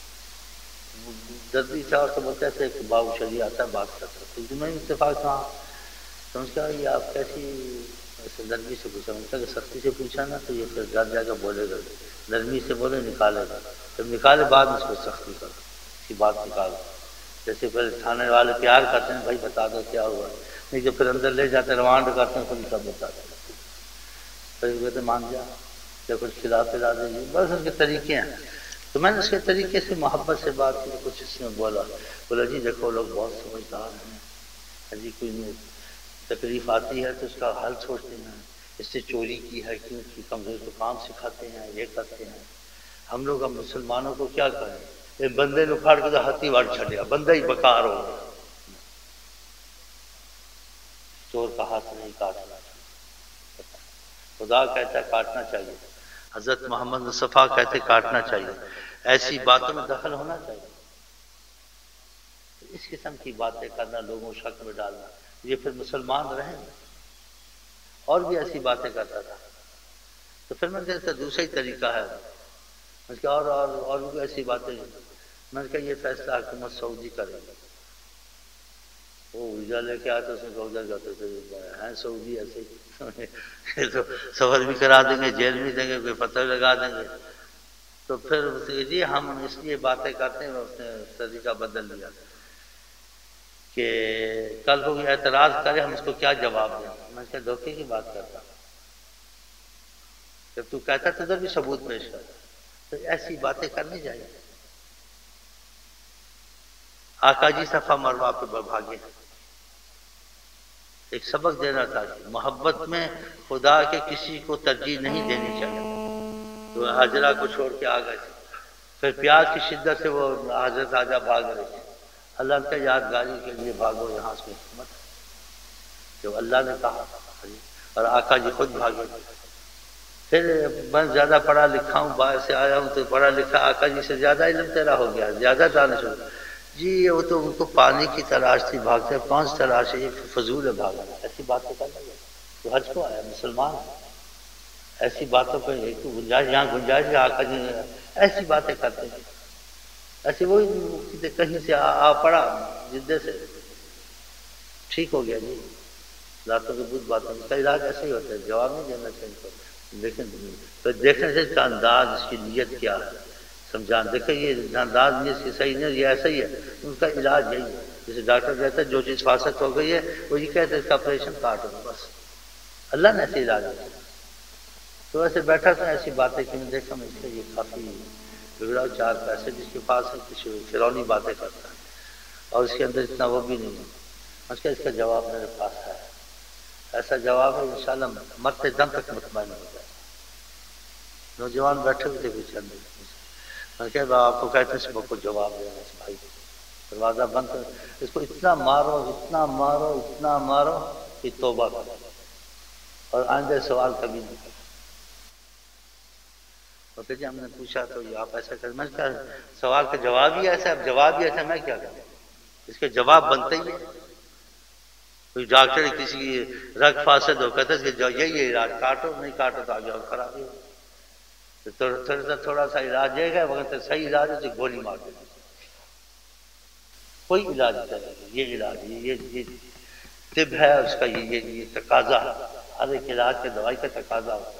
دردی صاحب سے بولتے تھے کہ بابو شریع آتا ہے بات کرتا ہے، تو میں اتفاق کہا سمجھ کہا یہ آپ کیسی ایسے نرمی سے پوچھا. ان کا کہ سختی سے پوچھا نا تو یہ پھر گھر جا کے بولے گا، نرمی سے بولے نکالے گا، جب نکالے بعد اس کو سختی کر اس کی بات نکال. جیسے پھر تھانے والے پیار کرتے ہیں بھائی بتا دو کیا ہوا، نہیں جو پھر اندر لے جاتے ہیں روانڈ کرتے ہیں خود سب بتا دیں. پھر کہتے مان جا یا کچھ کھلا پلا دیجیے، بس ان کے طریقے ہیں. تو میں نے اس کے طریقے سے محبت سے بات کی، کچھ اس میں بولا جی دیکھو لوگ بہت سمجھدار ہیں جی، کوئی تکلیف آتی ہے تو اس کا حل سوچتے ہیں، اس سے چوری کی ہے کیوں کی، کمزور کو کام سکھاتے ہیں، یہ کرتے ہیں. ہم لوگ اب مسلمانوں کو کیا کریں، ایک بندے نے اکھاڑ کے تو ہاتھی واڑ چھڑیا، بندہ ہی بکار ہو گیا. چور کا ہاتھ نہیں کاٹنا چاہیے، خدا کہتا ہے کاٹنا چاہیے، حضرت محمد مصطفیٰ کہتے کاٹنا چاہیے. ایسی باتوں میں دخل ہونا چاہیے. اس قسم کی باتیں کرنا، لوگوں کو شک میں ڈالنا، یہ پھر مسلمان رہیں گے. اور بھی ایسی باتیں کرتا تھا. تو پھر میں نے کہا دوسرا ہی طریقہ ہے، میں نے کہا اور بھی ایسی باتیں. میں نے کہا یہ فیصلہ حکومت سعودی کرے گی. وہ ویزا لے کے آتے اس میں سعودی جاتے تھے ہیں سعودی ایسے ہی تو سفر بھی کرا دیں گے، جیل بھی دیں گے، کوئی پتھر لگا دیں گے. تو پھر جی ہم اس لیے باتیں کرتے ہیں. اس نے طریقہ بدل لیا کہ کل کو اعتراض کرے ہم اس کو کیا جواب دیں. میں کیا دھوکے کی بات کرتا، جب تو کہتا تو ادھر بھی ثبوت پیش کر. تو ایسی باتیں کرنی چاہیے. آقا جی صفا مروا پہ بھاگے. ایک سبق دینا تھا کہ محبت میں خدا کے کسی کو ترجیح نہیں دینی چاہیے. تو حاجرہ کو چھوڑ کے آ گئے تھے. پھر پیاس کی شدت سے وہ حضرت آجا بھاگ رہے تھے. اللہ کے یادگاری کے لیے بھاگو یہاں سے حکمت جو اللہ نے کہا، اور آقا جی خود بھاگے. پھر میں زیادہ پڑھا لکھا ہوں، باہر سے آیا ہوں تو پڑھا لکھا، آقا جی سے زیادہ علم تیرا ہو گیا، زیادہ دانش ہو گیا. جی وہ تو ان کو پانی کی تلاش تھی، بھاگتے کون سی تلاش ہے، یہ فضول ہے بھاگنا. ایسی باتیں کرنا تو حج کو آیا مسلمان، ایسی باتوں پہ ایک گنجائش یہاں گنجائش ہے. آقا جی ایسی باتیں کرتے ہیں. ایسے وہی کہیں سے آ پڑا جدے سے ٹھیک ہو گیا. جی راتوں کے بدھ باتوں کا علاج ایسے ہی ہوتا ہے، جواب نہیں دینا چاہیے. لیکن تو دیکھنے سے اس کا انداز، اس کی نیت کیا ہے سمجھان. دیکھیں یہ انداز نیت کی صحیح نہیں، یہ ایسا ہی ہے. ان کا علاج یہی ہے، جیسے ڈاکٹر کہتا ہے جو چیز فاسد ہو گئی ہے وہ یہ کہتے ہیں اس کا آپریشن کاٹ دو بس. اللہ نے ایسے علاج دیا. تو ایسے بیٹھا تھا، ایسی باتیں کہ میں دیکھا میں اس کا یہ کافی بگڑا، چار پیسے جس کے پاس ہے کسی فرونی باتیں کرتا ہے اور اس کے اندر اتنا وہ بھی نہیں ہے. اس کا جواب میرے پاس ہے، ایسا جواب ہے انشاءاللہ مرتے دم تک مطمئن ہو جائے. نوجوان بیٹھے ہوئے تھے پیچھے اندر. میں کہ آپ کو کہتے ہیں کو جواب دینا اس بھائی کو. دروازہ بند کر، اس کو اتنا مارو اتنا مارو اتنا مارو کہ توبہ کرو اور آئندہ سوال کبھی نہیں کرو. اور جی ہم نے پوچھا تو یہ آپ ایسا کریں. میں کیا سوال کا جواب ہی ایسا ہے، اب جواب ہی ایسا میں کیا کروں، اس کے جواب بنتے ہی ہے. کوئی ڈاکٹر کسی کی رگ فاسد ہو کہتا ہے کہ یہی علاج کاٹو، نہیں کاٹو تو آگے اور خرابی ہو. تھوڑا سا علاج ہے گا مگر صحیح علاج ہے تو گولی مار دے. کوئی علاج نہیں، یہ علاج یہ طب ہے، اس کا یہ تقاضا ہے. ہر ایک علاج کے دوائی کا تقاضا ہوتا ہے.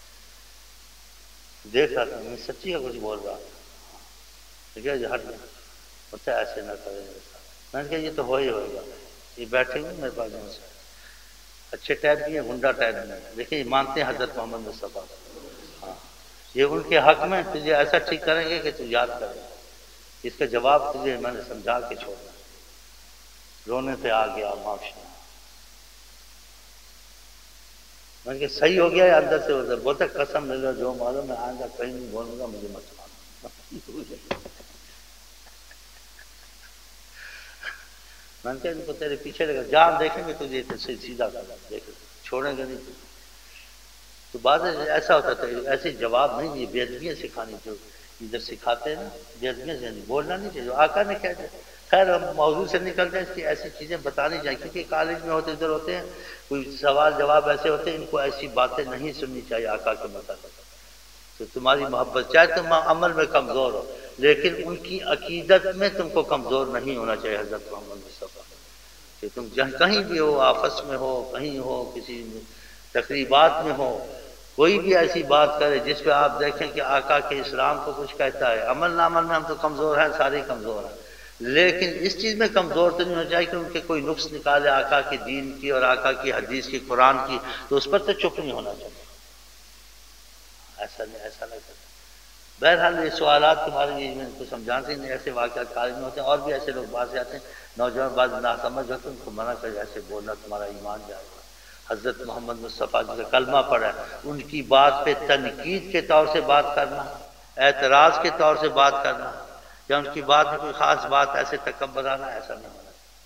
دیکھ رہا تھا میں سچی کا کچھ بول رہا تھا، ٹھیک ہے جی ہٹ بتا ایسے نہ کریں. میں نے کہا یہ تو ہو ہی ہوگا. یہ بیٹھے ہوئے میرے پاس سے اچھے ٹائپ بھی ہیں، گنڈا ٹائپ میں. دیکھیں یہ مانتے ہیں حضرت محمد مصطفیٰ. ہاں یہ ان کے حق میں تجھے ایسا ٹھیک کریں گے کہ تو یاد کرے. اس کا جواب تجھے میں نے سمجھا کے چھوڑا. رونے پہ آ گیا معافی. میں نے کہا صحیح ہو گیا. اندر سے ادھر بولتا قسم لے لو جو معلوم میں آئندہ کہیں نہیں بولوں گا، مجھے مت مانو. میں نے کہا ان کو تیرے پیچھے لگا جان دیکھیں گے تجھے سیدھا کرا دیکھ چھوڑیں گے نہیں. تو بعد ایسا ہوتا تھا ایسے جواب نہیں، یہ بے ادبیاں سکھانی جو ادھر سکھاتے ہیں نا، بے ادبیاں سے بولنا نہیں چاہیے. آقا نے کیا کہا. خیر ہم موضوع سے نکلتے ہیں، اس کی ایسی چیزیں بتانی چاہیے کیونکہ کالج میں ہوتے ادھر ہوتے ہیں کوئی سوال جواب ایسے ہوتے ہیں، ان کو ایسی باتیں نہیں سننی چاہیے آقا کے متعلق. تو کہ تمہاری محبت، چاہے تم عمل میں کمزور ہو لیکن ان کی عقیدت میں تم کو کمزور نہیں ہونا چاہیے حضرت محمد مصطفیٰ، کہ تم کہیں بھی ہو، آفس میں ہو، کہیں ہو، کسی تقریبات میں ہو، کوئی بھی ایسی بات کرے جس پہ آپ دیکھیں کہ آقا کے اسلام کو کچھ کہتا ہے، عمل نامل میں ہم تو کمزور ہیں، سارے کمزور ہیں، لیکن اس چیز میں کمزور تو نہیں ہونا چاہیے کہ ان کے کوئی نقص نکالے آقا کی دین کی اور آقا کی حدیث کی، قرآن کی، تو اس پر تو چپ نہیں ہونا چاہیے، ایسا نہیں کرتا۔ بہرحال یہ سوالات تمہارے لیے میں ان کو سمجھانا نہیں، ایسے واقعات کاری میں ہوتے ہیں، اور بھی ایسے لوگ باہر سے آتے ہیں، نوجوان بعض ناسمجھ ہوتے ہیں، ان کو منع کر ایسے بولنا تمہارا ایمان جائے گا۔ حضرت محمد مصطفیٰ جی کا کلمہ پڑھا ہے، ان کی بات پہ تنقید کے طور سے بات کرنا، اعتراض کے طور سے بات کرنا، یا ان کی بات میں کوئی خاص بات ایسے تکبرانہ ایسا نہیں ہونا۔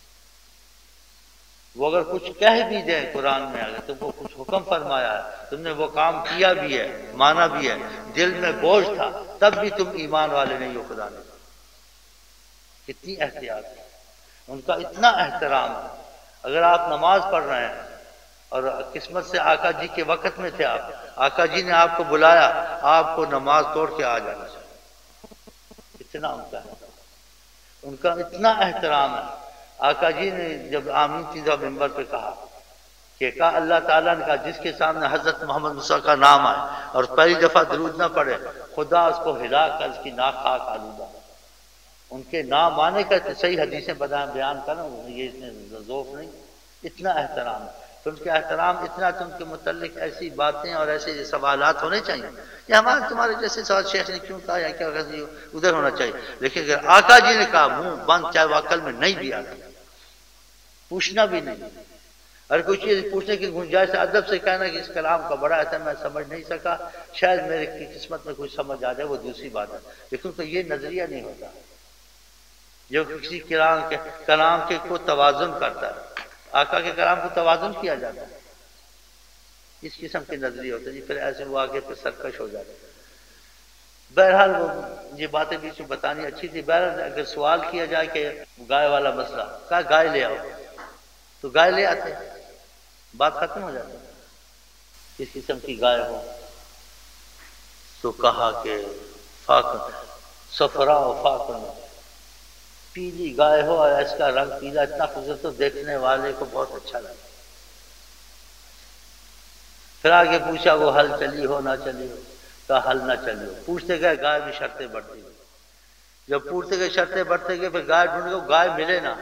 وہ اگر کچھ کہہ بھی دیں قرآن میں، اگر تم کو کچھ حکم فرمایا ہے، تم نے وہ کام کیا بھی ہے، مانا بھی ہے، دل میں بوجھ تھا، تب بھی تم ایمان والے نہیں ہو خدا نے۔ کتنی احتیاط ہے، ان کا اتنا احترام ہے۔ اگر آپ نماز پڑھ رہے ہیں اور قسمت سے آقا جی کے وقت میں تھے آپ، آقا جی نے آپ کو بلایا، آپ کو نماز توڑ کے آ جانا چاہیے، اتنا ان کا احترام، ان کا اتنا احترام ہے۔ آقا جی نے جب آمین چیزہ ممبر پہ کہا کہ کہا اللہ تعالیٰ نے کہا جس کے سامنے حضرت محمد مصطفیٰ کا نام آئے اور پہلی دفعہ درود نہ پڑھے، خدا اس کو ہلا کر اس کی ناک خاک آلودہ۔ ان کے نام آنے کا صحیح حدیثیں بیان کرنا، یہ اس نے ذوق نہیں، اتنا احترام ہے۔ تو ان کے احترام اتنا، تو ان کے متعلق ایسی باتیں اور ایسے سوالات ہونے چاہیے، یہ ہمارے تمہارے جیسے سوال شیخ نے کیوں کہا یا کیا ادھر ہونا چاہیے، لیکن اگر آقا جی نے کہا منہ بند، چاہے وہ عقل میں نہیں بھی آتا، پوچھنا بھی نہیں، اگر کوئی چیز پوچھنے کی گنجائش ہے ادب سے کہنا کہ اس کلام کا بڑا ایسا میں سمجھ نہیں سکا، شاید میرے کی قسمت میں کچھ سمجھ آ جائے، وہ دوسری بات ہے، لیکن تو یہ نظریہ نہیں ہوتا جو کسی کلام کے کو توازن کرتا ہے۔ آقا کے کلام کو توازن کیا جاتا ہے، اس قسم کے نظریے ہوتے ہیں، پھر ایسے وہ آگے پہ سرکش ہو جاتے ہیں۔ بہرحال وہ یہ باتیں بیچ میں بتانی اچھی تھی۔ بہرحال اگر سوال کیا جائے کہ گائے والا مسئلہ، کہا گائے لے آؤ، تو گائے لے آتے، بات ختم ہو جاتی۔ کس قسم کی گائے ہو تو کہا کہ صفرا و فاقن، پیلی گائے ہو اور اس کا رنگ پیلا اتنا خوبصورت تو دیکھنے والے کو بہت اچھا لگا۔ پھر آگے پوچھا وہ ہل چلی ہو نہ چلی ہو، کہا ہل نہ چلی ہو۔ پوچھتے گئے گائے میں شرطیں بڑھتی گئی، جب پوچھتے گئے شرطیں بڑھتے گئے، پھر گائے ڈھونڈ گئے، گائے ملے نہ،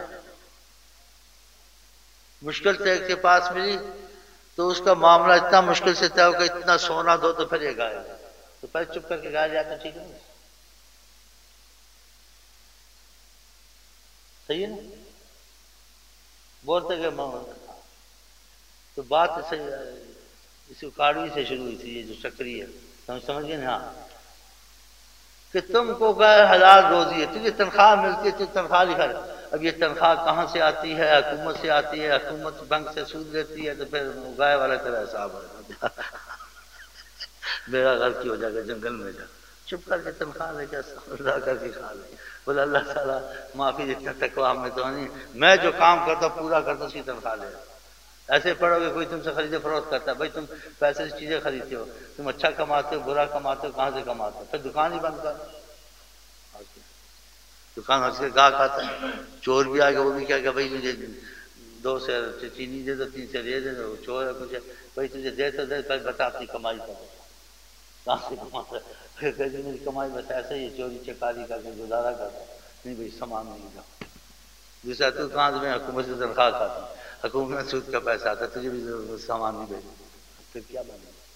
مشکل سے ایک کے پاس ملی تو اس کا معاملہ اتنا مشکل سے طے ہو کہ اتنا سونا دو تو پھر یہ گائے، تو پہلے چپ کر کے گائے جاتا، ٹھیک ہے صحیح ہے نا، بولتے گئے تو بات اس کاڑوی سے شروع ہوئی تھی، یہ جو چکری ہے سمجھ گئے نا، ہاں کہ تم کو گائے حلال روزی ہے، تجھے تنخواہ ملتی ہے، تو تنخواہ لکھا ہے، اب یہ تنخواہ کہاں سے آتی ہے؟ حکومت سے آتی ہے، حکومت بینک سے سود لیتی ہے، تو پھر گائے والا تیرا حساب ہے، میرا غلطی ہو جائے گا، جنگل میں جا چپ کر کے تنخواہ لے کے اللہ کر کے کھا لے، بولے اللہ تعالیٰ معافی، جتنا تقویٰ ہم میں تو نہیں، میں جو کام کرتا پورا کرتا اس کی تنخواہ لے۔ ایسے پڑھو گے کوئی تم سے خرید فروخت کرتا ہے، بھائی تم پیسے سے چیزیں خریدتے ہو، تم اچھا کماتے ہو برا کماتے ہو، کہاں سے کماتے ہو؟ پھر دکان ہی بند کر، دکان ہنس کے گاہک آتا ہے، چور بھی آ گیا، وہ بھی کیا کہ بھائی مجھے 2 سیر چینی دے دو، 3 سیر یہ دے دو، چور ہے کچھ ہے، بھائی تجھے دے تو دے، پھر بتا اپنی کمائی کر، کہاں سے کماتا ہے؟ پھر میری کمائی بس ایسے ہی چوری چکاری کر کے گزارا کرتا، نہیں بھائی سامان نہیں دا، دوسرا تو کہاں سے میں حکومت سے تنخواہ کھاتا ہوں، حکومت میں سود کا پیسہ آتا ہے، تجھے بھی سامان نہیں بھیجنا، پھر کیا بنے گا؟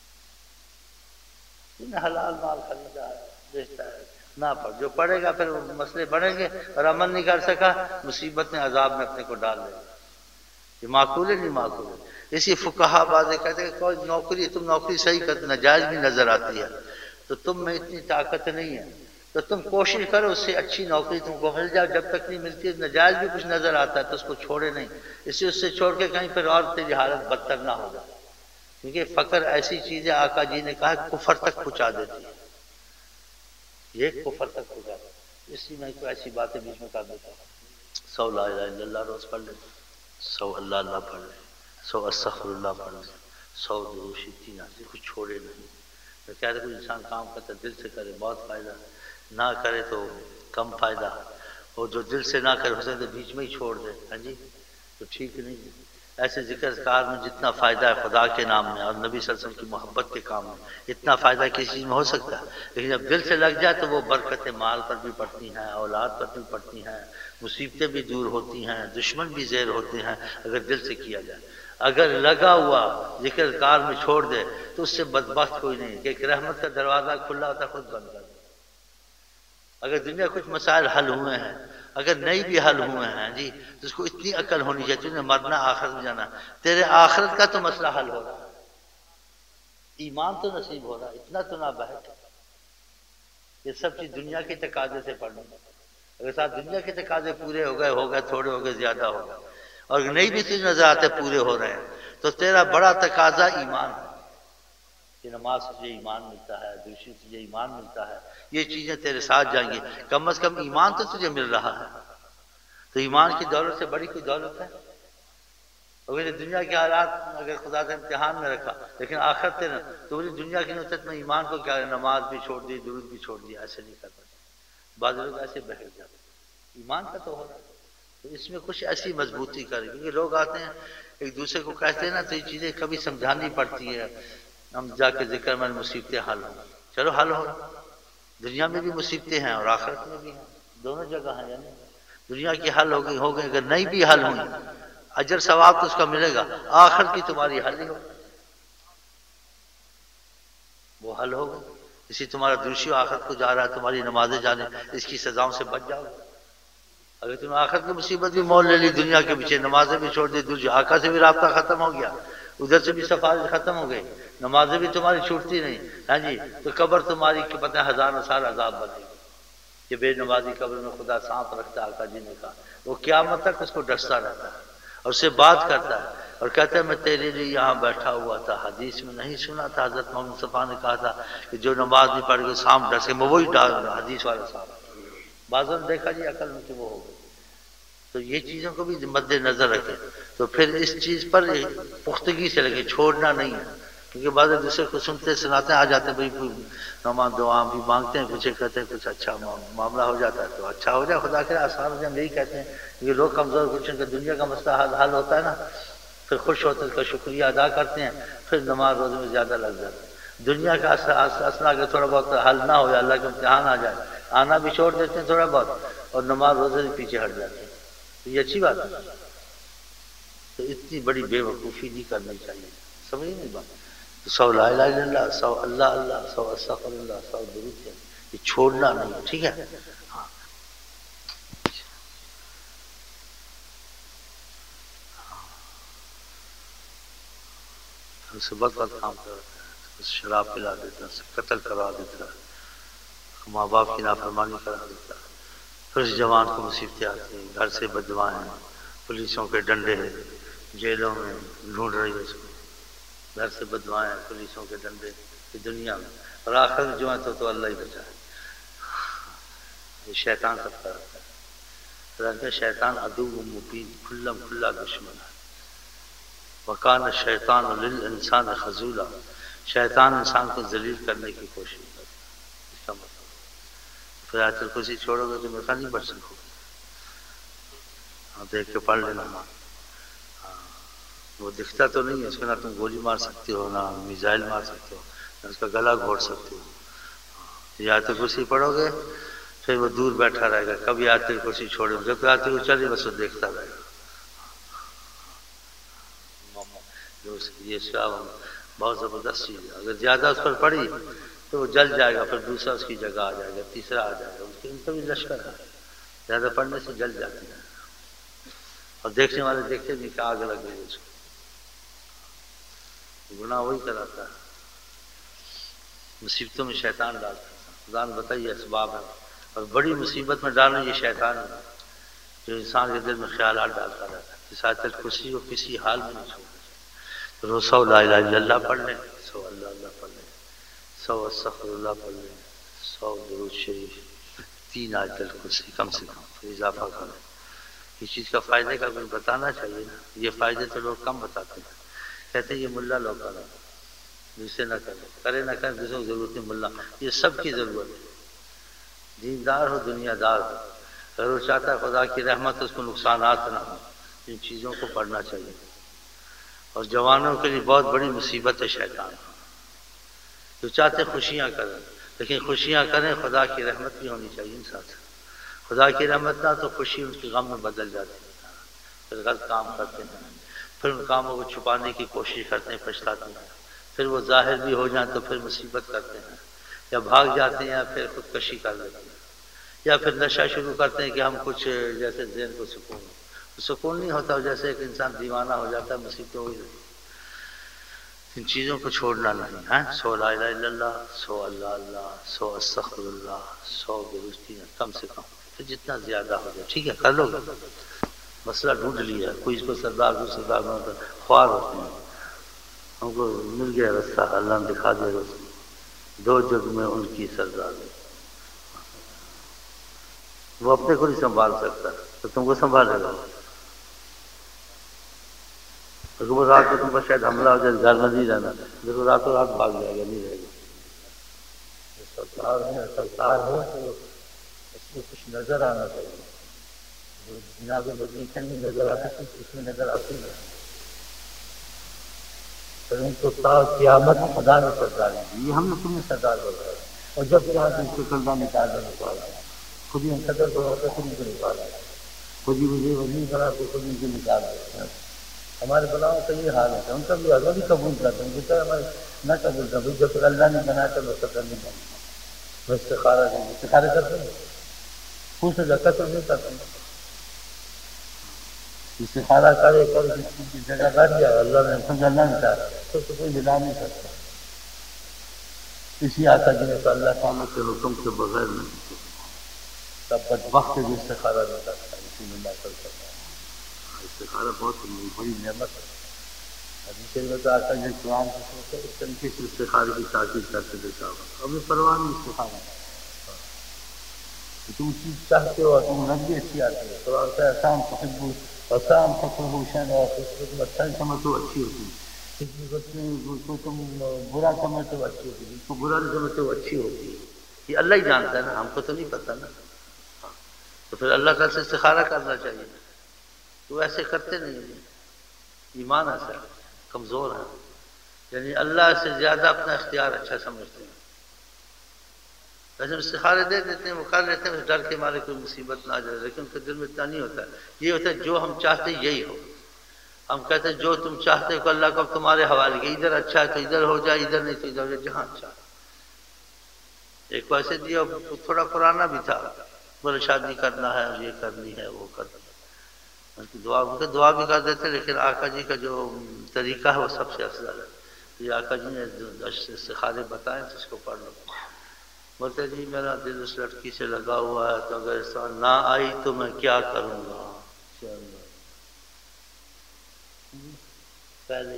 حلال مال خریدا ہے، بیچتا ہے، نہ پڑھ، جو پڑھے گا پھر مسئلے بڑھیں گے، اور عمل نہیں کر سکا مصیبت میں عذاب میں اپنے کو ڈال دے گا۔ یہ معقول ہے نہیں معقول ہے؟ اسی فقہا بازے کہتے ہیں کہ کوئی نوکری، تم نوکری صحیح کرتے ناجائز بھی نظر آتی ہے تو تم میں اتنی طاقت نہیں ہے، تو تم کوشش کرو اس سے اچھی نوکری تم کو مل جائے، جب تک نہیں ملتی ہے ناجائز بھی کچھ نظر آتا ہے تو اس کو چھوڑے نہیں، اس سے چھوڑ کے کہیں پھر اور تیری حالت بدتر نہ ہو جائے، کیونکہ فقر ایسی چیز ہے آقا جی نے کہا کفر تک پہنچا دیتی ہے، یہ کفر تک پہنچا دیتی ہے۔ اسی میں کوئی ایسی باتیں بیچ میں کر دیتا ہوں، 100 لا الہ الا اللہ روز پڑھ لے، 100 اللہ اللہ پڑھ لے، 100 استغفر اللہ پڑھ لے، 100 درود شریف، کچھ چھوڑے نہیں، تو کہہ رہے کوئی انسان کام کرتا دل سے کرے بہت فائدہ، نہ کرے تو کم فائدہ، اور جو دل سے نہ کرے ہو سکتا بیچ میں ہی چھوڑ دے، ہاں جی تو ٹھیک نہیں۔ ایسے ذکر اذکار میں جتنا فائدہ ہے خدا کے نام میں اور نبی صلی اللہ علیہ وسلم کی محبت کے کام میں، اتنا فائدہ کسی چیز میں ہو سکتا ہے، لیکن جب دل سے لگ جائے تو وہ برکتیں مال پر بھی پڑتی ہیں، اولاد پر بھی پڑتی ہیں، مصیبتیں بھی دور ہوتی ہیں، دشمن بھی زیر ہوتے ہیں اگر دل سے کیا جائے۔ اگر لگا ہوا ذکر اذکار میں چھوڑ دے تو اس سے بدبخت کوئی نہیں کہ ایک رحمت کا دروازہ کھلا ہوتا ہے خود بند کر دے۔ اگر دنیا کچھ مسائل حل ہوئے ہیں، اگر نہیں بھی حل ہوئے ہیں جی، تو اس کو اتنی عقل ہونی چاہیے تم نے مرنا آخرت میں جانا، تیرے آخرت کا تو مسئلہ حل ہو رہا ہے، ایمان تو نصیب ہو رہا ہے، اتنا تو نہ بہت۔ یہ سب چیز دنیا کے تقاضے سے پڑھنی، اگر ساتھ دنیا کے تقاضے پورے ہو گئے تھوڑے ہو گئے زیادہ ہو گئے، اور نہیں بھی تجھے نظر آتے پورے ہو رہے ہیں، تو تیرا بڑا تقاضا ایمان ہے کہ نماز سے تجھے ایمان ملتا ہے، دوسری تجھے ایمان ملتا ہے، یہ چیزیں تیرے ساتھ جائیں گی، کم از کم ایمان تو تجھے مل رہا ہے، تو ایمان کی دولت سے بڑی کوئی دولت ہے؟ اگر دنیا کے حالات اگر خدا سے امتحان میں رکھا لیکن آخرت تیرا تو بڑی دنیا کی نصرت میں ایمان کو کیا، نماز بھی چھوڑ دی، درود بھی چھوڑ دیا، ایسے نہیں کرتا۔ بعض لوگ ایسے بہک جاتے، ایمان کا تو ہو رہا ہے، تو اس میں کچھ ایسی مضبوطی کرے، کیونکہ لوگ آتے ہیں ایک دوسرے کو کہتے ہیں نا، تو یہ چیزیں کبھی سمجھانی پڑتی ہے، ہم جا کے ذکر میں مصیبتیں حل ہوں، چلو حل ہو، دنیا میں بھی مصیبتیں ہیں اور آخرت میں بھی ہیں، دونوں جگہ ہیں، یعنی دنیا کی حل ہو گئی، اگر نہیں بھی حل ہوئی اجر ثواب تو اس کا ملے گا، آخرت کی تمہاری حل ہی ہو، وہ حل ہوگا، اسی تمہارا دوسری آخرت کو جا رہا ہے، تمہاری نمازیں جانے، اس کی سزاؤں سے بچ جاؤ۔ اگر تم آخرت کی مصیبت بھی مول لے لی، دنیا کے پیچھے نمازیں بھی چھوڑ دی، دوسری آقا سے بھی رابطہ ختم ہو گیا، ادھر سے بھی سفارش ختم ہو گئی، نمازیں بھی تمہاری چھوٹتی نہیں، ہاں جی، تو قبر تمہاری پتہ ہے ہزاروں سال عذاب بنے گی، کہ بے نمازی قبر میں خدا سانپ رکھتا ہے، آقا جی نے کہا، وہ قیامت تک اس کو ڈستا رہتا ہے اور اس سے بات کرتا ہے اور کہتا ہے میں تیرے لیے یہاں بیٹھا ہوا تھا، حدیث میں نہیں سنا تھا حضرت محمد مصطفیٰ نے کہا تھا کہ جو نماز نہیں پڑھ کے سانپ ڈسے، میں وہی ڈال رہا حدیث والا سانپ، بعضوں نے دیکھا جی عقل میں کہ وہ ہو گئی، تو یہ چیزوں کو بھی مد نظر رکھے، تو پھر اس چیز پر پختگی سے لگے، چھوڑنا نہیں ہے، کیونکہ بعض دوسرے کو سنتے سناتے آ جاتے ہیں، بھائی کوئی نماز دعا بھی مانگتے ہیں، کچھ کہتے ہیں کچھ اچھا معاملہ ہو جاتا ہے تو اچھا ہو جائے، خدا کے آسان ہو جائے، یہی کہتے ہیں، کیونکہ لوگ کمزور کچھ ان کا دنیا کا مسئلہ حل ہوتا ہے نا، پھر خوش ہوتے ہیں، اس کا شکریہ ادا کرتے ہیں، پھر نماز روزے میں زیادہ لگ جاتے ہیں، دنیا کا اصل اگر تھوڑا بہت حل نہ ہو جائے، اللہ کا امتحان آ جائے، آنا بھی چھوڑ دیتے ہیں تھوڑا بہت، اور نماز روزے سے پیچھے ہٹ جاتے ہیں، تو یہ اچھی بات ہے، تو اتنی بڑی بے وقوفی نہیں کرنی چاہیے، سمجھ نہیں بات، 100 لا الہ الا اللہ، 100 اللہ اللہ، 100 استغفر اللہ، 100 درود، یہ چھوڑنا نہیں، ٹھیک ہے؟ ہاں اس سے بہت بہت کام کرتا ہے، شراب پلا دیتا ہے، قتل کروا دیتا ہے، ماں باپ کی نافرمانی کرا دیتا ہے، پھر اس جوان کو مصیبتیں آتی ہیں، گھر سے بددعائیں ہیں، پولیسوں کے ڈنڈے ہیں، جیلوں میں ڈھونڈ رہی ہے اس کو، گھر سے بددعائیں، پولیسوں کے ڈنڈے دنیا میں، اور آخر میں جو ہے تو اللہ ہی بچائے، یہ شیطان سب کا رہتا ہے، شیطان عدو مبین، کھلا دشمن ہے، وکان الشیطان للانسان خذولا، شیطان انسان کو ذلیل کرنے کی کوشش کرتا ہے، اس کا مطلب پھر آیت الکرسی چھوڑو گے تو میرا نہیں بڑھ سکو، ہاں دیکھ کے پڑھ لینا، ہاں وہ دکھتا تو نہیں ہے اس کو، نہ تم گولی مار سکتے ہو، نہ میزائل مار سکتے ہو، نہ اس کا گلا گھوٹ سکتے ہو، یہ آیت الکرسی پڑھو گے پھر وہ دور بیٹھا رہے گا، کبھی آیت الکرسی چھوڑے، جب آیت الکرسی چلے بس وہ دیکھتا رہے گا، یہ بہت زبردست چیز ہے، اگر زیادہ اس پر پڑی تو وہ جل جائے گا، پھر دوسرا اس کی جگہ آ جائے گا، تیسرا آ جائے گا، اس کے ان کا بھی لشکر ہے، زیادہ پڑھنے سے جل جاتی ہے، اور دیکھنے والے دیکھتے نہیں کہ آگ لگ گئی اس کو، گناہ وہی کراتا ہے، مصیبتوں میں شیطان ڈالتا ہے، خدا نے بتائیے اسباب ہے، اور بڑی مصیبت میں ڈالنا یہ شیطان ہے جو انسان کے دل میں خیالات ڈالتا رہتا ہے، اس آیت الکرسی کو کسی حال میں نہیں چھوڑنا چاہیے، روز 100 لا الہ الا اللہ پڑھ لیں، 100 اللہ اللہ پڑھ لیں، 100 استغفر اللہ پڑھ لیں، 100 درود شریف، 3 آیت الکرسی کم سے کم، پھر اضافہ کریں، اس چیز کا فائدے کا کوئی بتانا چاہیے نا، یہ فائدے تو لوگ کم بتاتے ہیں، کہتے ہیں یہ ملا لوگ کا دوسرے نہ کرے، کرے نہ کرے دوسروں کی ضرورت نہیں، ملا یہ سب کی ضرورت ہے، دیندار ہو دنیا دار ہو، اگر وہ چاہتا ہے خدا کی رحمت اس کو نقصانات نہ ہو، ان چیزوں کو پڑھنا چاہیے۔ اور جوانوں کے لیے بہت بڑی مصیبت ہے شیطان، جو چاہتے خوشیاں کریں، لیکن خوشیاں کریں خدا کی رحمت بھی ہونی چاہیے ان ساتھ، خدا کی رحمت نہ تو خوشی ان کے غم میں بدل جاتی ہے، پھر غلط کام کرتے ہیں، پھر ان کاموں کو چھپانے کی کوشش کرتے ہیں، پچھتاتے ہیں، پھر وہ ظاہر بھی ہو جائیں تو پھر مصیبت کرتے ہیں، یا بھاگ جاتے ہیں یا پھر خودکشی کر لیتے ہیں، یا پھر نشہ شروع کرتے ہیں کہ ہم کچھ جیسے ذہن کو سکون نہیں ہوتا، جیسے ایک انسان دیوانہ ہو جاتا ہے، مصیبتیں ہوئی رہتی ہیں۔ ان چیزوں کو چھوڑنا نہیں ہے، 100 لا الہ الا اللہ، 100 اللہ اللہ، 100 استغفر اللہ، 100 درستی کم سے کم، پھر جتنا زیادہ ہو جائے ٹھیک ہے کر لو گے، مسئلہ ڈھونڈ لیا، کوئی اس کو سردار کو سردار بناتا، خوار ہوتے ہیں، ہم کو مل گیا رستہ، اللہ نے دکھا دیا رستہ، 2 جگ میں ان کی سردار ہے، وہ اپنے کو نہیں سنبھال سکتا تو تم کو سنبھالے گا، وہ رات کو تم پر شاید حملہ ہو جائے، گھر میں نہیں رہنا، دیکھو راتوں رات بھاگ جائے گا، نہیں رہے گا، سرکار ہو تو اس میں کچھ نظر آنا چاہیے، جو جناب بدیخ نہیں نظر آتا اس میں نظر آتی ہے، پھر ان کو تا قیامت خدا نے سردار دی، یہ ہم نے تمہیں سردار بنایا، اور جب یہاں سے اس کو کردہ نکال دے نکالا، خود ہی ہم صدر کو ہوتا خود ان کو نکالا، خود ہی مجھے وزیر بنا تو خود ان کو نکال دیا، ہمارے بلاؤں کا یہ حال ہے، ان کا بھی حضرت بھی قبول کرتے ہیں، ان کی ہمارے نہ قبول کرتے، جب تک اللہ نے بنایا تو میں صدر نہیں بنتا، میں استخارہ دیں استخارے کرتے ہیں، پوچھ جا قتل نہیں کرتے ہیں، استخارہ کرے کر کسی کی جگہ بیٹھ جائے، اللہ نے سمجھا نہیں چاہتا تو کوئی ہلا نہیں سکتا، اسی آقا جی نے تو اللہ تعالیٰ کے حکم کے بغیر نہیں، تب بدبخت جو استخارہ نہیں کرتا، اسی میں اللہ کرتا ہے، استخارہ بہت بڑی نعمت ہے، حدیث میں تو آتا ہے قرآن کے اس طریقے سے استخارے کی تاکید کرتے تھے صاحب، ہمیں پرواہ نہیں استخارہ، تم چیز چاہتے ہو تم نبی اچھی آتی ہے، قرآن سے آسان تحب آسان فخر حسین اور تم اچھا سمجھو اچھی ہوتی ہے، کسی کو تم برا سمجھتے ہو اچھی ہوتی ہے، جس کو برا نہیں سمجھتے وہ اچھی ہوتی ہے، یہ اللہ ہی جانتا ہے نا، ہم کو تو نہیں پتہ نا، تو پھر اللہ کا سے استخارہ کرنا چاہیے، تو ایسے کرتے نہیں، ایمان ایسا کمزور ہے، یعنی اللہ سے زیادہ اپنا اختیار اچھا سمجھتے ہیں، ویسے استخارے دے دیتے ہیں، وہ کر لیتے ہیں ڈر کے مارے کوئی مصیبت نہ آ جائے، لیکن ان کے دل میں اتنا نہیں ہوتا، یہ ہوتا ہے جو ہم چاہتے یہی ہو، ہم کہتے ہیں جو تم چاہتے ہو اللہ کو تمہارے حوالے کے، ادھر اچھا ہے تو ادھر ہو جائے، ادھر نہیں تو ادھر ہو جائے، جہاں اچھا۔ ایک ویسے دیا تھوڑا پرانا بھی تھا، بولے شادی کرنا ہے یہ کرنی ہے وہ کرنی ہے، دعا بھی کر دیتے، لیکن آقا جی کا جو طریقہ ہے وہ سب سے افضل ہے، یہ آقا جی نے استخارے بتائیں تو اس کو پڑھ لو، بولتے جی میرا دل اس لڑکی سے لگا ہوا ہے تو اگر ایسا نہ آئی تو میں کیا کروں گا، پہلے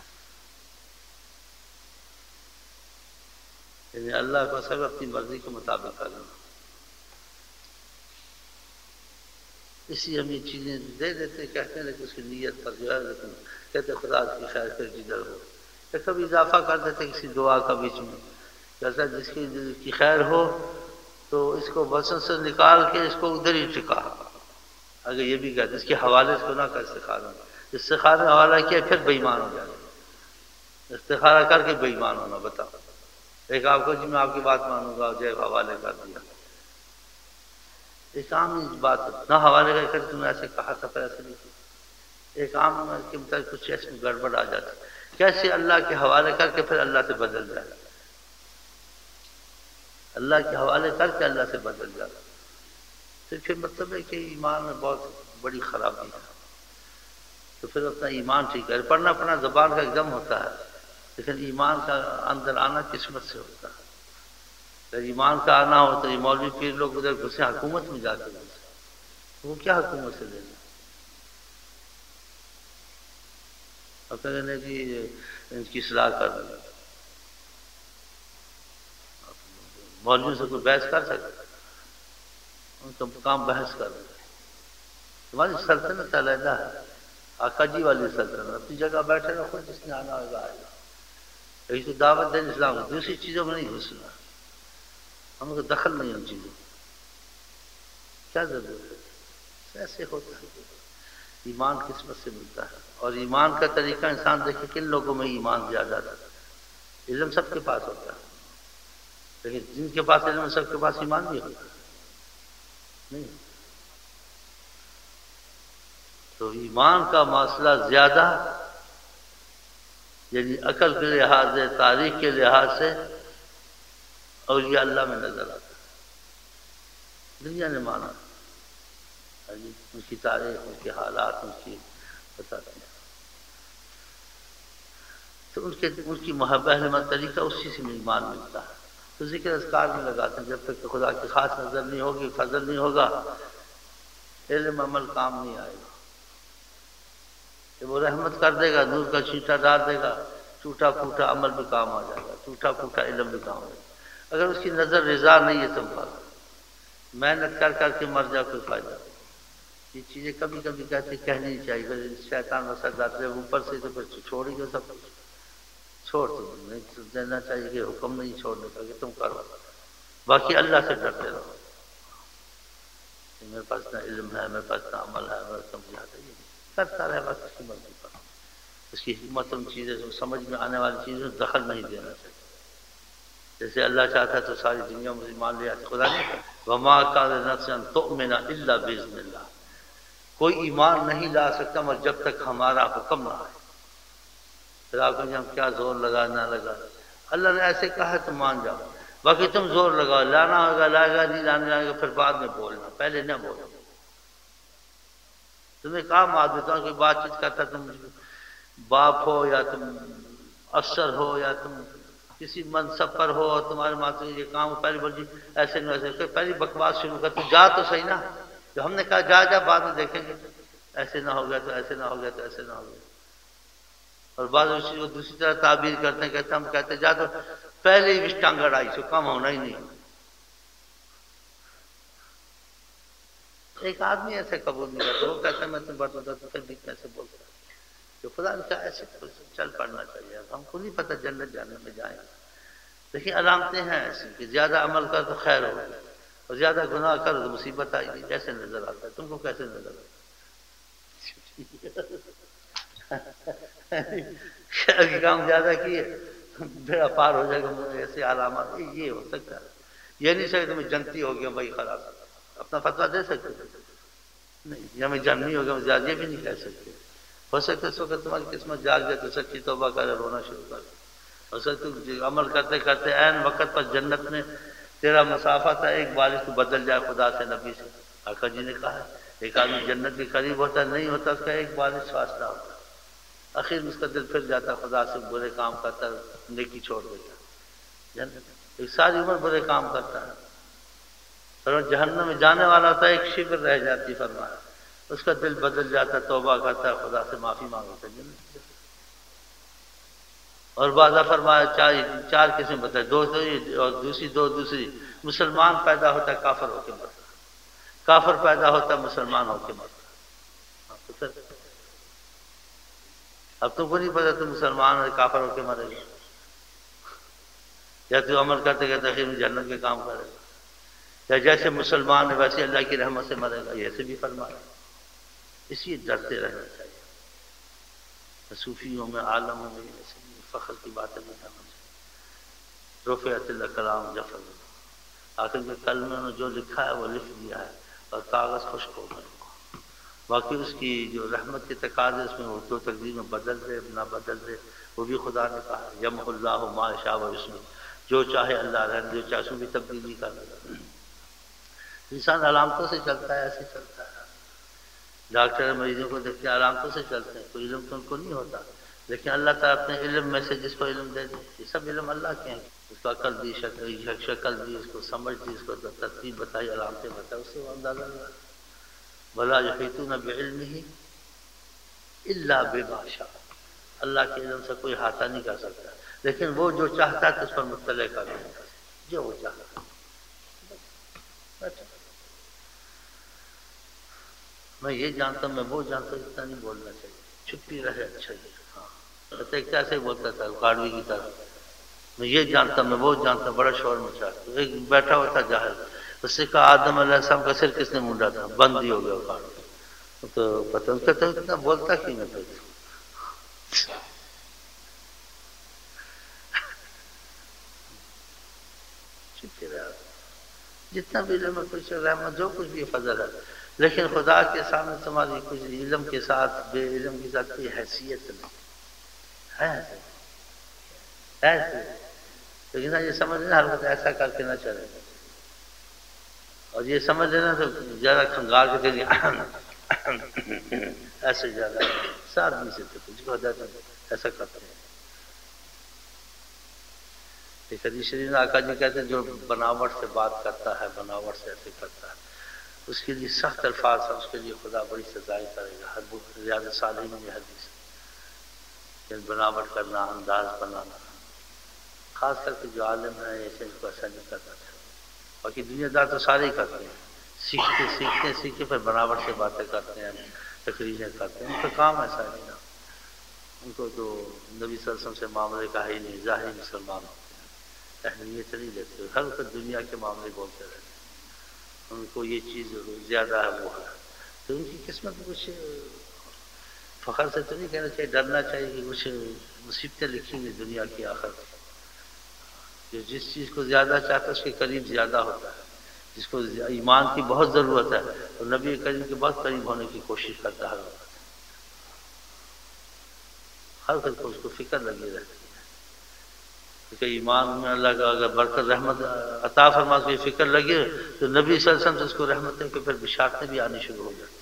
یعنی اللہ کو سب اپنی مرضی کے مطابق کرنا، اسی ہم یہ چیزیں دے دیتے کہتے ہیں، لیکن اس کی نیت پر جو ہے، لیکن کہتے خدا کی خیر پھر جدھر ہو، یا کبھی اضافہ کر دیتے کسی دعا کا بیچ میں، جیسا جس کی خیر ہو تو اس کو بسن سے نکال کے اس کو ادھر ہی ٹکا، اگر یہ بھی کہتے اس کے حوالے سے نہ کر استخارہ، استخارہ حوالہ کیا پھر بے ایمان ہو جائے، استخارہ کر کے بے ایمان ہونا، بتاؤ، ایک آپ کو جی میں آپ کی بات مانوں گا جو حوالے کر دیا، ایک عام بات نہ حوالے کر کے تم نے ایسے کہا تھا پھر ایسے نہیں کیا، ایک عام کے مطابق کچھ ایسے میں گڑبڑ آ جاتی، کیسے اللہ کے حوالے کر کے پھر اللہ سے بدل جائے، اللہ کے حوالے کر کے اللہ سے بدل جاتا، تو پھر مطلب ہے کہ ایمان میں بہت بڑی خرابی ہے، تو پھر اپنا ایمان ٹھیک ہے، پڑھنا زبان کا ایک دم ہوتا ہے، لیکن ایمان کا اندر آنا قسمت سے ہوتا ہے، اگر ایمان کا آنا ہو تو یہ مولوی پیر لوگ ادھر گھسے حکومت میں جاتے ہیں، وہ کیا حکومت سے لینا، اور کہنے کہ ان کی اصلاح کر دیں، مولوی سے کوئی بحث کر سکتا، ان کا کام بحث کر دیں، تمہاری سلطنت علیحدہ ہے، آقا جی والی سلطنت، اپنی جگہ بیٹھے رہو، جس نے آنا ہوگا آئے گا، ایک تو دعوت دین اسلام کی، دوسری چیزوں میں نہیں گھسنا، ہم کو دخل نہیں ان چیزوں، کیا ضرورت ہے؟ ایسے ہوتا ہے۔ ایمان قسمت سے ملتا ہے، اور ایمان کا طریقہ انسان دیکھے کن لوگوں میں ایمان زیادہ تھا۔ علم سب کے پاس ہوتا ہے، لیکن جن کے پاس علم سب کے پاس ایمان بھی ہوتا ہے نہیں۔ تو ایمان کا مسئلہ زیادہ یعنی عقل کے لحاظ سے، تاریخ کے لحاظ سے اولیاء اللہ میں نظر آتا ہے۔ دنیا نے مانا ان کی تاریخ، ان کے حالات، ان کی بتاتے ہیں، تو ان کی محبت طریقہ اسی سے ایمان ملتا ہے۔ تو ذکر اذکار میں لگاتے ہیں، جب تک کہ خدا کی خاص نظر نہیں ہوگی، فضل نہیں ہوگا، علم عمل کام نہیں آئے گا۔ کہ وہ رحمت کر دے گا، نور کا چھینٹا ڈال دے گا، ٹوٹا پھوٹا عمل بھی کام آ جائے گا، ٹوٹا پھوٹا علم بھی کام آ جائے گا۔ اگر اس کی نظر رضا نہیں ہے تم پر، محنت کر کر کے مر جا، کوئی فائدہ نہیں۔ یہ چیزیں کبھی کبھی کہتے کہنی نہیں چاہیے، پھر شیطان وسط جاتے ہیں اوپر سے، تو پھر چھوڑ ہی دو سب کچھ، چھوڑ دو، نہیں دینا چاہیے کہ حکم نہیں چھوڑنے کا کہ تم کرو، باقی اللہ سے ڈرتے رہو۔ میرے پاس نہ علم ہے، میرے پاس نہ عمل ہے، میرے سمجھاتا یہ کرتا رہے بس اس کی مرضی پر، اس کی حکمت ان چیزیں سمجھ میں آنے والی چیزوں میں دخل نہیں دینا چاہیے۔ جیسے اللہ چاہتا ہے تو ساری دنیا مسلمان لے آتے، خدا نہیں کرتا۔ وما کان لنفس ان تؤمن الا باذن اللہ، کوئی ایمان نہیں لا سکتا مگر جب تک ہمارا حکم نہ آئے۔ پھر آپ کہیں ہم کیا زور لگا نہ لگا، اللہ نے ایسے کہا ہے تو مان جاؤ، باقی تم زور لگاؤ، لانا ہوگا لائے گا، نہیں لانے لائے گا پھر بعد میں بولنا، پہلے نہ بولو۔ تمہیں کام آ دیتا ہوں کہ بات چیت کرتا، تم باپ ہو یا تم افسر ہو یا تم کسی منصب پر ہو، اور تمہارے ماتھے یہ کام ہو، پہلے بول جی ایسے نہیں ایسے، پہلی بکواس شروع کر، تو جا تو صحیح نا، جو ہم نے کہا جا جا، بعد میں دیکھیں گے، ایسے نہ ہو گیا تو ایسے نہ ہو گیا تو ایسے نہ ہو گیا۔ اور بعض اسی کو دوسری طرح تعبیر کرتے ہیں، کہتے ہیں ہم کہتے ہیں جا تو پہلے ہی ٹانگڑ آئی سو، کم ہونا ہی نہیں۔ ایک آدمی ایسے قبول نہیں کرتا، وہ کہتا ہے میں تم بات ہوتا تو پھر بھی کیسے بولتا ہے کہ خدا نے کہا ایسے چل پڑنا چاہیے۔ اب ہم کو نہیں پتہ جنت جانے میں جائیں، لیکن علامتیں ہیں ایسی کہ زیادہ عمل کر تو خیر ہوگا، اور زیادہ گناہ کر تو مصیبت آئے گی۔ جیسے نظر آتا ہے تم کو، کیسے نظر آتا ہے کام زیادہ کیے بیڑا پار ہو جائے گا، ایسے علامات یہ ہو سکتا ہے۔ یہ نہیں سکتے تمہیں جنتی ہو گیا بھائی، خراب اپنا فتویٰ دے سکتے نہیں، یا میں جنمی ہو گیا زیادہ، یہ بھی نہیں کہہ سکتے۔ ہو سکتا ہے اس وقت تمہاری قسمت جاگ جائے تو سچی توبہ کرے، رونا شروع کر دے۔ ہو سکتا ہے عمل کرتے کرتے عین وقت پر جنت میں تیرا مسافہ تھا، ایک بارش تو بدل جائے خدا سے، نبی سے۔ آقا جی نے کہا ہے ایک آدمی جنت کے قریب ہوتا ہے، نہیں ہوتا اس کا ایک بارش فاصلہ ہوتا ہے، آخر میں اس کا دل پھر جاتا خدا سے، برے کام کرتا ہے، نیکی چھوڑ دیتا جنت ایک ساری عمر برے کام کرتا ہے، اور جہنم میں جانے والا ہوتا ہے، ایک شبر رہ جاتی، فرمایا اس کا دل بدل جاتا ہے، توبہ کرتا ہے، خدا سے معافی مانگتا ہے، جنت۔ اور بعض فرمایا چار قسم بتائے، دو اور دوسری مسلمان پیدا ہوتا ہے کافر ہو کے مرتا، کافر پیدا ہوتا ہے مسلمان ہو کے مرتا۔ اب تم کو نہیں پتا تم مسلمان اور کافر ہو کے مرے گا، یا تو عمل کرتے کرتے آخر میں جنت کے کام کرے گا، یا جیسے مسلمان ہے ویسے اللہ کی رحمت سے مرے گا، ایسے بھی فرمایا۔ اس لیے ڈرتے رہنا چاہیے، صوفیوں میں عالموں میں ایسے فخر کی باتیں نہیں کرنا چاہیے۔ رفعت الاقلام جفا، آخر کے کلمے میں جو لکھا ہے وہ لکھ دیا ہے، اور کاغذ خشک ہو گئے، باقی اس کی جو رحمت کے تقاضے اس میں وہ تو تقدیر میں بدل دے نہ بدل دے، وہ بھی خدا نے کہا یمحو اللہ ما یشاء ویصلح، جو چاہے اللہ رہنے، جو چاہے اس بھی تبدیلی کر دے۔ انسان علامتوں سے چلتا ہے، ایسے چلتا ہے۔ ڈاکٹر مریضوں کو دیکھتے ہیں علامتوں سے چلتے ہیں، کوئی علم تو ان کو نہیں ہوتا، لیکن اللہ تعالیٰ اپنے علم میں سے جس کو علم دے دے، یہ سب علم اللہ کے ہیں، اس کو عقل دی، شکل دی، اس کو سمجھ دی، اس کو ترتیب بتائی، علامتیں بتائی، اس سے وہ اندازہ لگا۔ وَلَا يُحِيطُونَ بِعِلْمِهِ إِلَّا بِمَا شَاءَ، اللہ کے علم سے کوئی احاطہ نہیں کر سکتا، لیکن وہ جو چاہتا ہے اس پر مطلع کر دیتا ہے، جو وہ چاہتا ہے۔ میں یہ جانتا ہوں، میں وہ جانتا ہوں، اتنا نہیں بولنا چاہیے، چھپی رہے اچھا ہی۔ ہاں کیسے بولتا تھا کاڑوی کی طرح، میں یہ جانتا میں وہ جانتا، بڑا شور مچا۔ ایک بیٹھا ہوا تھا جاہل، اس سے کہا آدم علیہ السلام کا سر کس نے مونڈا تھا؟ بند ہی ہو گیا کاٹ۔ تو پتہ کہتا اتنا بولتا کیوں میں پھر جتنا بھی علم ہے کچھ رحمت جو کچھ بھی فضل ہے، لیکن خدا کے سامنے تمہاری کچھ علم کے ساتھ بے علم کے ساتھ کوئی حیثیت نہیں ہے، لیکن یہ سمجھ لینا ہر وقت ایسا کر کے نہ چلے، اور یہ سمجھ لینا تو زیادہ کھنگار کے دیں ایسے زیادہ ساتھ نہیں سے کچھ ہو جاتا ایسا کرتے ہیں۔ حدیث شریف میں آقا جی کہتے ہیں جو بناوٹ سے بات کرتا ہے، بناوٹ سے ایسے کرتا ہے، اس کے لیے سخت الفاظ ہے، اس کے لیے خدا بڑی سزائیں کرے گا۔ ہر ریاض صالحین میں حدیث ہے، بناوٹ کرنا، انداز بنانا، خاص کر کے جو عالم ہیں ایسے ان کو ایسا نہیں کرنا چاہیے۔ باقی دنیا دار تو سارے ہی کرتے ہیں، سیکھتے پھر بناوٹ سے باتیں کرتے ہیں، تقریریں کرتے ہیں، ان کا کام ایسا نہیں نا، ان کو تو نبی صلی اللہ علیہ وسلم سے معاملے کا ہی نہیں، ظاہری مسلمان ہوتے ہیں، اہمیت نہیں دیتے، ہر وقت دنیا کے معاملے بولتے رہتے ہیں، ان کو یہ چیز زیادہ ہے وہ ہے، تو ان کی قسمت میں کچھ فخر سے تو نہیں کہنا چاہیے، ڈرنا چاہیے کہ کچھ مصیبتیں لکھی ہوئی دنیا کی آخرت، جو جس چیز کو زیادہ چاہتا ہے اس کے قریب زیادہ ہوتا ہے، جس کو ایمان کی بہت ضرورت ہے اور نبی کریم کے بہت قریب ہونے کی کوشش کرتا ہے، ہر وقت کو اس کو فکر لگی رہتی ہے کہ ایمان میں اللہ کا اگر برکت رحمت عطا فرما کے فکر لگے تو نبی صلی اللہ علیہ وسلم سے اس کو رحمتیں کہ پھر بشارتیں بھی آنی شروع ہو جاتی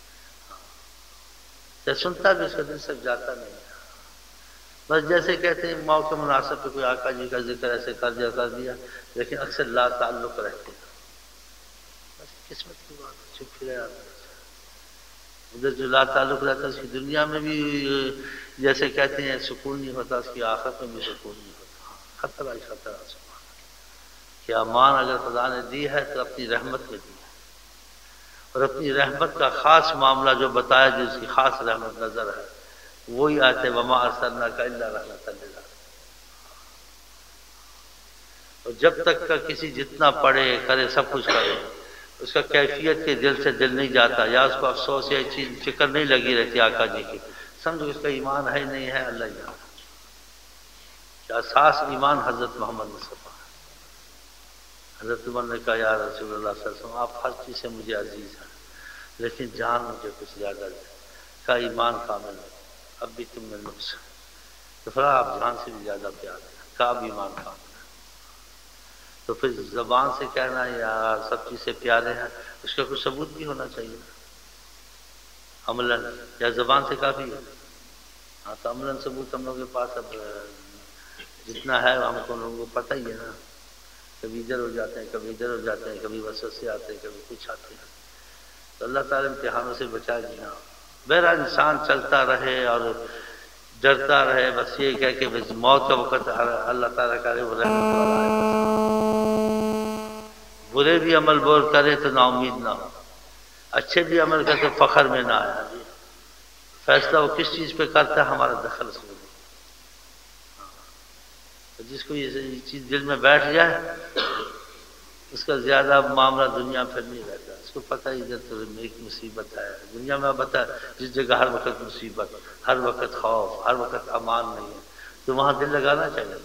ہیں، سنتا بھی اس کا دل سے جاتا نہیں ہے، بس جیسے کہتے ہیں موقع مناسب پہ کوئی آقا جی کا ذکر ایسے کر دیا، لیکن اکثر لا تعلق رہتے ہیں، بس قسمت کی بات ہے، چھپ پھرے آتا ہے ادھر جو لا تعلق رہتا ہے اس کی دنیا میں بھی جیسے کہتے ہیں سکون نہیں ہوتا، اس کی آخرت میں بھی سکون نہیں ہوتا، خطرہ ہی خطرہ سبحان کہ امان اگر خدا نے دی ہے تو اپنی رحمت میں دی ہے، اور اپنی رحمت کا خاص معاملہ جو بتایا جو اس کی خاص رحمت نظر ہے وہی آتے وما ارسلناک الا رحمۃ للعالمین، اور جب تک کا کسی جتنا پڑھے کرے سب کچھ کرے اس کا کیفیت کے دل سے دل نہیں جاتا، یا اس کو افسوس یا چیز فکر نہیں لگی رہتی آقا جی کی، سمجھو اس کا ایمان ہے نہیں ہے، اللہ جانے کیا اساس ایمان حضرت محمد مصطفیٰ۔ حضرت عمر نے کہا یا رسول اللہ صلی اللہ علیہ وسلم آپ ہر چیز سے مجھے عزیز ہیں لیکن جان مجھے کچھ زیادہ ہے، کا ایمان کامل ہے اب بھی تم میں نقص ہے، تو پھر آپ جان سے بھی زیادہ پیار ہے، کا اب ایمان کامل ہے، تو پھر زبان سے کہنا یا سب چیز سے پیارے ہیں اس کا کچھ ثبوت بھی ہونا چاہیے، عملاً یا زبان سے کافی ہے، ہاں تو عملاً ثبوت ہم لوگوں کے پاس اب جتنا ہے ہم کو لوگوں کو پتہ ہی ہے نا، کبھی ادھر ہو جاتے ہیں کبھی ادھر ہو جاتے ہیں، کبھی وسوسے آتے ہیں کبھی کچھ آتے ہیں، تو اللہ تعالیٰ امتحانوں سے بچائے جی ہاں، بہرحال انسان چلتا رہے اور ڈرتا رہے، بس یہ کہہ کہ بس موت کا وقت اللہ تعالیٰ کرے وہ رحمت والا ہے، برے بھی عمل بور کرے تو نا امید نہ ہو، اچھے بھی عمل کرے تو فخر میں نہ آیا، فیصلہ وہ کس چیز پہ کرتا ہے ہمارا دخل اس میں، جس کو یہ چیز دل میں بیٹھ جائے اس کا زیادہ معاملہ دنیا پھر نہیں رہتا، اس کو پتہ ہی ادھر تو ایک مصیبت ہے دنیا میں، بتا جس جگہ ہر وقت مصیبت، ہر وقت خوف، ہر وقت امان نہیں ہے تو وہاں دل لگانا چاہیے،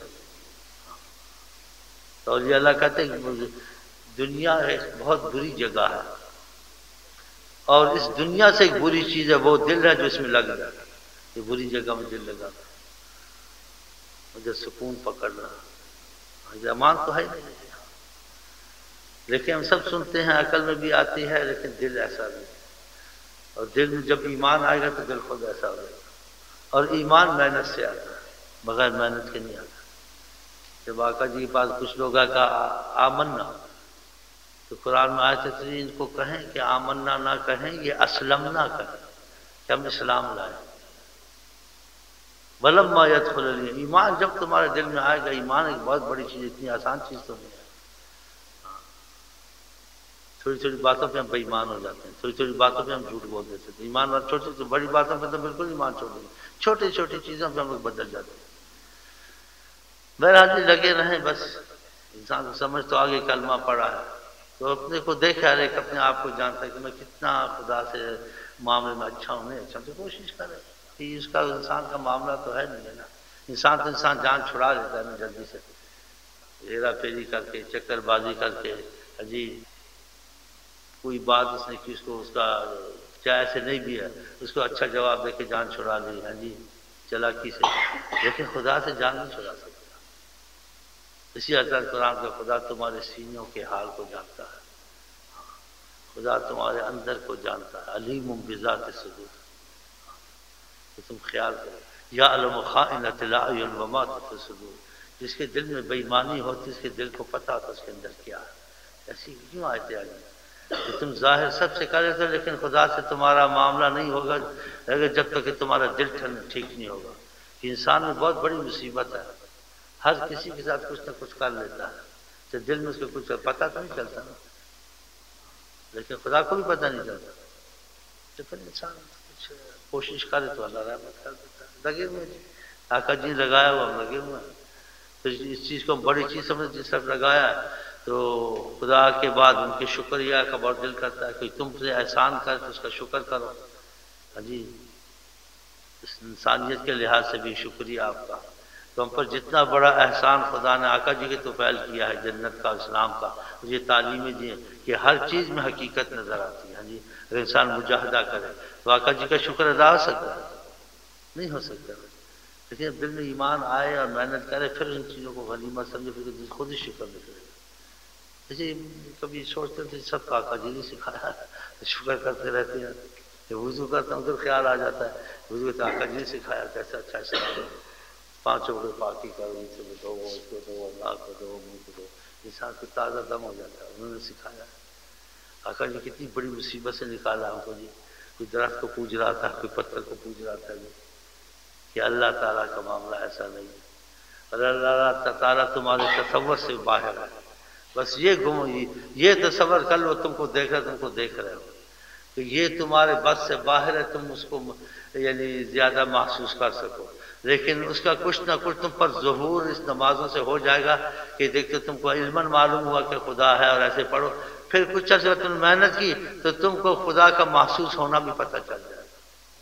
اور یہ اللہ کہتے ہیں کہ دنیا ایک بہت بری جگہ ہے، اور اس دنیا سے ایک بری چیز ہے وہ دل ہے جو اس میں لگ جاتا ہے، یہ بری جگہ میں دل لگانا، مجھے سکون پکڑنا، امان تو ہے نہیں، لیکن ہم سب سنتے ہیں عقل میں بھی آتی ہے لیکن دل ایسا نہیں، اور دل میں جب ایمان آئے گا تو دل خود ایسا ہو جائے گا، اور ایمان محنت سے آتا ہے بغیر محنت کے نہیں آتا، جب آقا جی کے پاس کچھ لوگ کا آمنا تو قرآن میں آیت ہے ان کو کہیں کہ آمنا نہ کہیں، یہ اسلمنا کہیں کہ ہم اسلام لائیں، ولما يدخل ایمان جب تمہارے دل میں آئے گا، ایمان ایک بہت بڑی چیز، اتنی آسان چیز تو نہیں ہے، چھوٹی چھوٹی باتوں پہ ہم بے ایمان ہو جاتے ہیں، چھوٹی چھوٹی باتوں پہ ہم جھوٹ بول دیتے ہیں، ایمان اور چھوٹی چھوٹی بڑی باتوں پہ تو بالکل ایمان چھوڑ دیں، چھوٹی چھوٹی چیزوں پہ ہم لوگ بدل جاتے ہیں، بہرحال جی لگے رہیں بس، انسان کو سمجھ تو آگے کلمہ پڑا ہے تو اپنے کو دیکھے، ہر ایک اپنے آپ کو جانتا ہے کہ میں کتنا خدا سے معاملے میں اچھا ہوں، نہیں اچھا تو کوشش کرے کہ اس کا انسان کا معاملہ تو ہے نہیں ہے نا، انسان جان چھڑا لیتا ہے نا جلدی سے، ہیرا پھیری کر کے، چکر بازی کر کے، جی کوئی بات اس نے کی، اس کو اس کا چاہے ایسے نہیں بھی ہے، اس کو اچھا جواب دے کے جان چھڑا لی، ہاں جی چلاکی سے، لیکن خدا سے جان نہیں چھڑا سکتا۔ اسی حضرت قرآن کا خدا تمہارے سینوں کے حال کو جانتا ہے، خدا تمہارے اندر کو جانتا ہے، علیم بذات الصدور، تو تم خیال کرو، یعلم خائنۃ الاعین وما تخفی الصدور، جس کے دل میں بے ایمانی ہوتی اس کے دل کو پتہ ہوتا اس کے اندر کیا ہے۔ ایسی کیوں آیتیں آ گئی کہ تم ظاہر سب سے کر لیتے ہو لیکن خدا سے تمہارا معاملہ نہیں ہوگا جب تک کہ تمہارا دل ٹھیک نہیں ہوگا۔ کہ انسان میں بہت بڑی مصیبت ہے، ہر کسی کے ساتھ کچھ نہ کچھ کر لیتا ہے تو دل میں اس کو کچھ پتہ تو نہیں چلتا نا، لیکن خدا کو بھی پتہ نہیں چلتا، تو پھر انسان کچھ کوشش کرے تو اللہ رحمت کر دیتا ہے۔ لگے ہوئے جی آقا جی لگایا ہوا ہم لگے ہوئے ہیں، تو اس چیز کو ہم بڑی چیز سمجھ جس طرف لگایا ہے تو خدا کے بعد ان کے شکریہ کا بہت دل کرتا ہے کہ تم سے احسان کر تو اس کا شکر کرو، ہاں جی اس انسانیت کے لحاظ سے بھی شکریہ آپ کا، تو ہم پر جتنا بڑا احسان خدا نے آقا جی کے تو فعل کیا ہے، جنت کا، اسلام کا، یہ تعلیمیں دی ہیں کہ ہر چیز میں حقیقت نظر آتی ہے، ہاں جی اگر انسان مجاہدہ کرے تو آقا جی کا شکر ادا ہو سکتا ہے؟ نہیں ہو سکتا، لیکن دل میں ایمان آئے اور محنت کرے پھر ان چیزوں کو غنیمت سمجھے، پھر خود ہی شکر نکلے گا۔ جیسے کبھی سوچتے تھے سب کا آقا جی نے سکھایا، شکر کرتے رہتے ہیں، جب وضو کرتا ہوں تو خیال آ جاتا ہے وضو تو آقا جی نے سکھایا، کیسا اچھا اسلام، 5 وقت پاکی کرو، ان سے دو، اس کو دو، اللہ کو دو، منہ کو دو، انسان کو تازہ دم ہو جاتا ہے، انہوں نے سکھایا۔ آقا جی کتنی بڑی مصیبت سے نکالا ہم کو جی، کوئی درخت کو پوج رہا تھا، کوئی پتھر کو پوج رہا تھا جی، کہ اللہ تعالیٰ کا معاملہ ایسا نہیں ہے، اور اللہ تعالیٰ تمہارے تصور سے باہر ہے، بس یہ تصور کر لو تم کو دیکھ رہے ہو کہ یہ تمہارے بس سے باہر ہے، تم اس کو یعنی زیادہ محسوس کر سکو، لیکن اس کا کچھ نہ کچھ تم پر ظہور اس نمازوں سے ہو جائے گا کہ دیکھتے تم کو علماً معلوم ہوا کہ خدا ہے اور ایسے پڑھو، پھر کچھ عرصے تم محنت کی تو تم کو خدا کا محسوس ہونا بھی پتہ چل جائے گا۔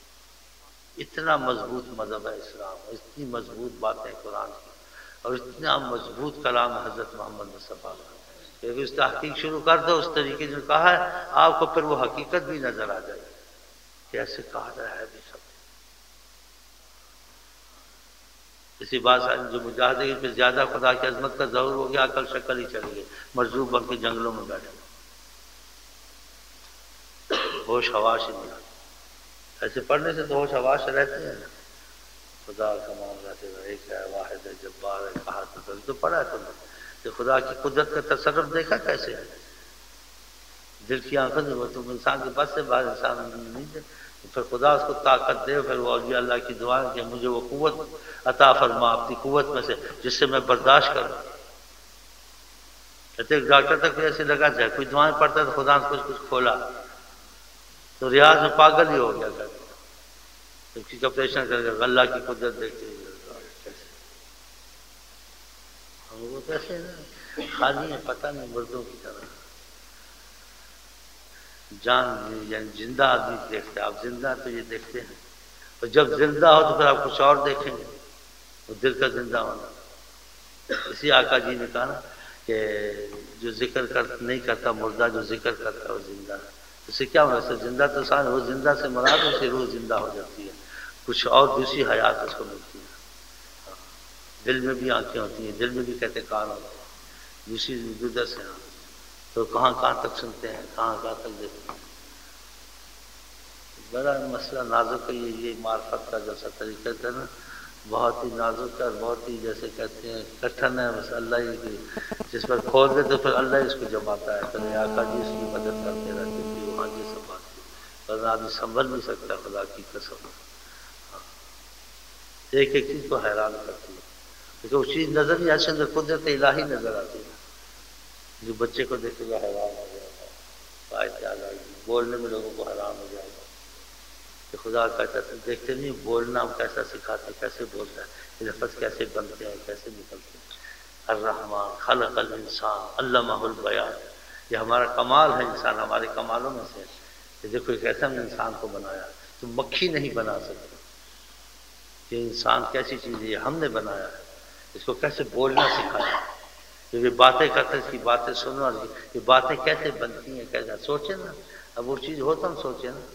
اتنا مضبوط مذہب ہے اسلام، اتنی مضبوط باتیں قرآن کی، اور اتنا مضبوط کلام حضرت محمد مصطفیٰ کا کہ اس تحقیق شروع کر دو اس طریقے سے کہا ہے آپ کو، پھر وہ حقیقت بھی نظر آ جائے کہ ایسے کہا رہا ہے بھی سب۔ اسی بات سے جو مجاہدے پہ زیادہ خدا کی عظمت کا ظہور ہو گیا، عقل شکل ہی چلی گئی، مرزوب بن کے جنگلوں میں بیٹھے، ہوش حواس ہی نہیں آتی، ایسے پڑھنے سے تو ہوش حواس رہتے ہیں، خدا کا معاملہ سے ایک ہے، واحد ہے، جبار ہے، کہا تو پڑھا ہے تم نے کہ خدا کی قدرت کا تصرف دیکھا کیسے ہے، دل کی آنکھوں سے وہ تم انسان کے بس سے باہر انسان نہیں دے، پھر خدا اس کو طاقت دے، پھر وہ اولیاء اللہ کی دعائیں کہ مجھے وہ قوت عطا فرما اپنی قوت میں سے جس سے میں برداشت کروں۔ کہتے ایک ڈاکٹر تک بھی ایسے لگا جائے کوئی دعائیں پڑھتا ہے تو خدا نے کچھ کھولا تو ریاض میں پاگل ہی ہو گیا، کہتے کسی کا آپریشن کر کے اللہ کی قدرت دیکھتے وہ کیسے نا خالی ہے، پتہ نہیں مردوں کی طرح جان، یعنی زندہ آدمی دیکھتے ہیں، آپ زندہ تو یہ دیکھتے ہیں، اور جب زندہ ہو تو پھر آپ کچھ اور دیکھیں گے، وہ دل کا زندہ ہونا۔ اسی آقا جی نے کہا نا کہ جو ذکر نہیں کرتا مردہ، جو ذکر کرتا ہے وہ زندہ ہے، اس سے کیا ہونا، زندہ تو سان وہ زندہ سے مراد اس سے روح زندہ ہو جاتی ہے، کچھ اور دوسری حیات اس کو ملتی ہے، دل میں بھی آنکھیں ہوتی ہیں، دل میں بھی کہتے کان ہوتے ہیں، دوسری جدہ سے تو کہاں تک سنتے ہیں، کہاں تک دیکھتے ہیں۔ بڑا مسئلہ نازک ہے یہ معرفت کا جیسا طریقہ ہے نا، بہت ہی نازک ہے اور بہت ہی جیسے کہتے ہیں کٹھن ہے، بس اللہ ہی جس پر کھول دے تو پھر اللہ ہی اس کو جماتا ہے، پہلے آقا جی اس کی مدد کرتے رہتے تھے، وہاں جی سب بات کی، ورنہ آدمی سنبھل نہیں سکتا خدا کی قسم، ایک چیز کو حیران کرتی ہے کیونکہ وہ چیز نظر نہیں آتی، اندر قدرت الہی نظر آتی ہے، جو بچے کو دیکھے گا حیران ہو جائے گا، آیت یاد آئے گی، بولنے میں لوگوں کو حیران ہو جائے گا کہ خدا کہتا ہے دیکھتے نہیں بولنا ہم کیسا سکھاتے، کیسے بولتا ہے، لفظ کیسے بنتے ہیں، کیسے نکلتے ہیں۔ الرحمن خلق الانسان علمہ البیان، یہ ہمارا کمال ہے، انسان ہمارے کمالوں میں سے ہے کہ دیکھو ایک ایسا انسان کو بنایا، تم مکھی نہیں بنا سکتے، یہ انسان کیسی چیز ہے، یہ ہم نے بنایا ہے، اس کو کیسے بولنا سکھایا، یہ باتیں کرتے اس کی باتیں سنو، اور یہ باتیں کیسے بنتی ہیں، کیسے سوچے نا، اب وہ چیز ہو تو ہم سوچے نا،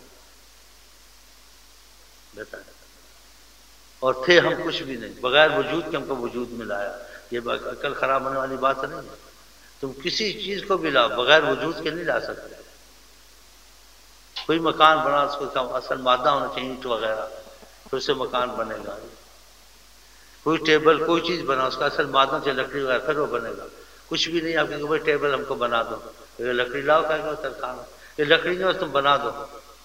بتائیں، اور تھے ہم کچھ بھی نہیں، بغیر وجود کے ہم کو وجود میں لایا، یہ عقل خراب ہونے والی بات نہیں ہے، تم کسی چیز کو بھی لاؤ بغیر وجود کے نہیں لا سکتے، کوئی مکان بنا اس کو اصل مادہ ہونا چاہیے اینٹ وغیرہ، پھر سے مکان بنے گا، کوئی ٹیبل کوئی چیز بنا اس کا اصل مادہ چاہیے لکڑی وغیرہ، پھر وہ بنے گا، کچھ بھی نہیں، آپ کہ بھائی ٹیبل ہم کو بنا دو، یہ لکڑی لاؤ کہے گا ترکھان، یہ لکڑی نہیں تم بنا دو،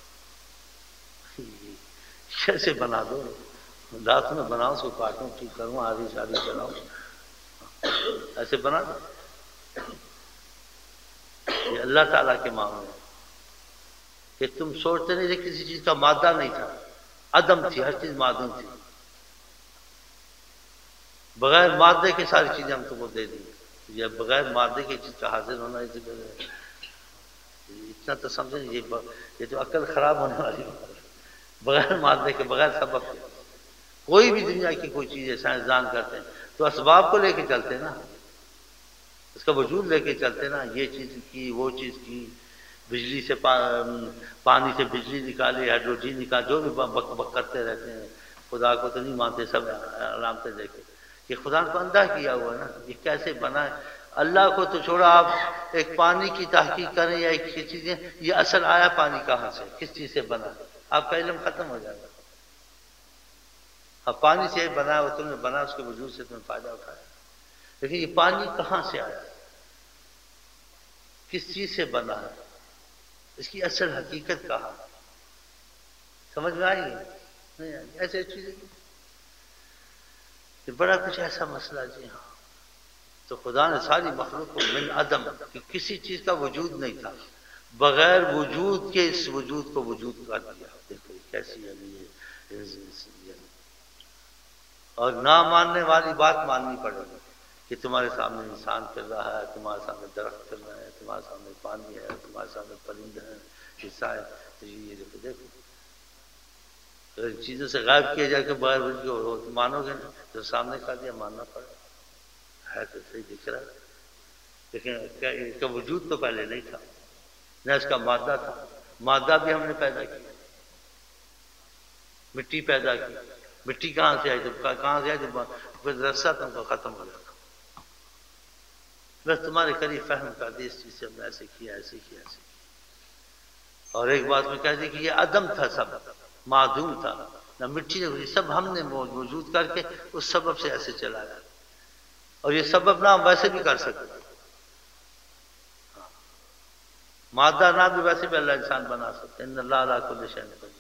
کیسے بنا دو، رات میں بناؤ، اس کو کاٹوں ٹھیک کروں، آدھی شادی چلاؤں، ایسے بنا دو، یہ اللہ تعالیٰ کے معاملے ہیں کہ تم سوچتے نہیں تھے، کسی چیز کا مادہ نہیں تھا، عدم تھی، ہر چیز معدوم تھی، بغیر مادے کے ساری چیزیں ہم تم کو دے دیں، یہ بغیر مادے کی چیز کا حاضر ہونا، اتنا تو سمجھیں، یہ تو عقل خراب ہونے والی بات ہے، بغیر مادے کے، بغیر سبب کے، کوئی بھی دنیا کی کوئی چیز ہے سائنسدان کرتے ہیں تو اسباب کو لے کے چلتے ہیں نا، اس کا وجود لے کے چلتے ہیں نا، یہ چیز کی، وہ چیز کی، بجلی سے پانی سے بجلی نکالی، ہائیڈروجن نکال، جو بھی بک بک کرتے رہتے ہیں، خدا کو تو نہیں مانتے، سب علامتیں دیکھے، یہ خدا کو اندھا کیا ہوا ہے نا، یہ کیسے بنا ہے، اللہ کو تو چھوڑا، آپ ایک پانی کی تحقیق کریں یا ایک چیزیں، یہ اصل آیا پانی کہاں سے، کس چیز سے بنا، آپ کا علم ختم ہو جائے گا، اب پانی سے بنا ہے، وہ تم نے بنا، اس کے وجود سے تم نے فائدہ اٹھایا، لیکن یہ پانی کہاں سے آیا، کس چیز سے بنا ہے، اس کی اصل حقیقت کہاں، سمجھ میں آئی نہیں آئی، ایسے چیزیں یہ بڑا کچھ ایسا مسئلہ، جی ہاں، تو خدا نے ساری مخلوق کو من عدم، کہ کسی چیز کا وجود نہیں تھا، بغیر وجود کے اس وجود کو وجود کر دیا، دیکھو کیسی ہے یہ، اور نہ ماننے والی بات ماننی پڑے گی، کہ تمہارے سامنے انسان پھر رہا ہے، تمہارے سامنے درخت پھر رہا ہے، تمہارے سامنے پانی ہے، تمہارے سامنے پرند ہے، یہ دیکھو دیکھو، اگر چیزوں سے غائب کیا جائے کہ بغیر وجود کے ہو تو مانو گے نہیں، تو سامنے کر دیا ماننا پڑے، ہے تو صحیح دکھ رہا ہے، لیکن اس کا وجود تو پہلے نہیں تھا، نہ اس کا مادہ تھا، مادہ بھی ہم نے پیدا کیا، مٹی پیدا کی، مٹی کہاں سے آئی، جب کہاں سے آئی، جب پھر رسا تم کو ختم ہو جاتا، بس تمہارے قریب فہم کر دی، اس چیز سے ہم نے ایسے کیا، ایسے کیا، ایسے کیا، اور ایک بات میں کہہ دی کہ یہ عدم تھا، سب معدوم تھا، نہ مٹی نے، سب ہم نے موجود کر کے اس سبب سے ایسے چلایا، اور یہ سبب نہ ہم ویسے بھی کر سکتے، مادہ نہ بھی ویسے بھی اللہ انسان بنا سکتے، ان اللہ علی کل شیء قدیر،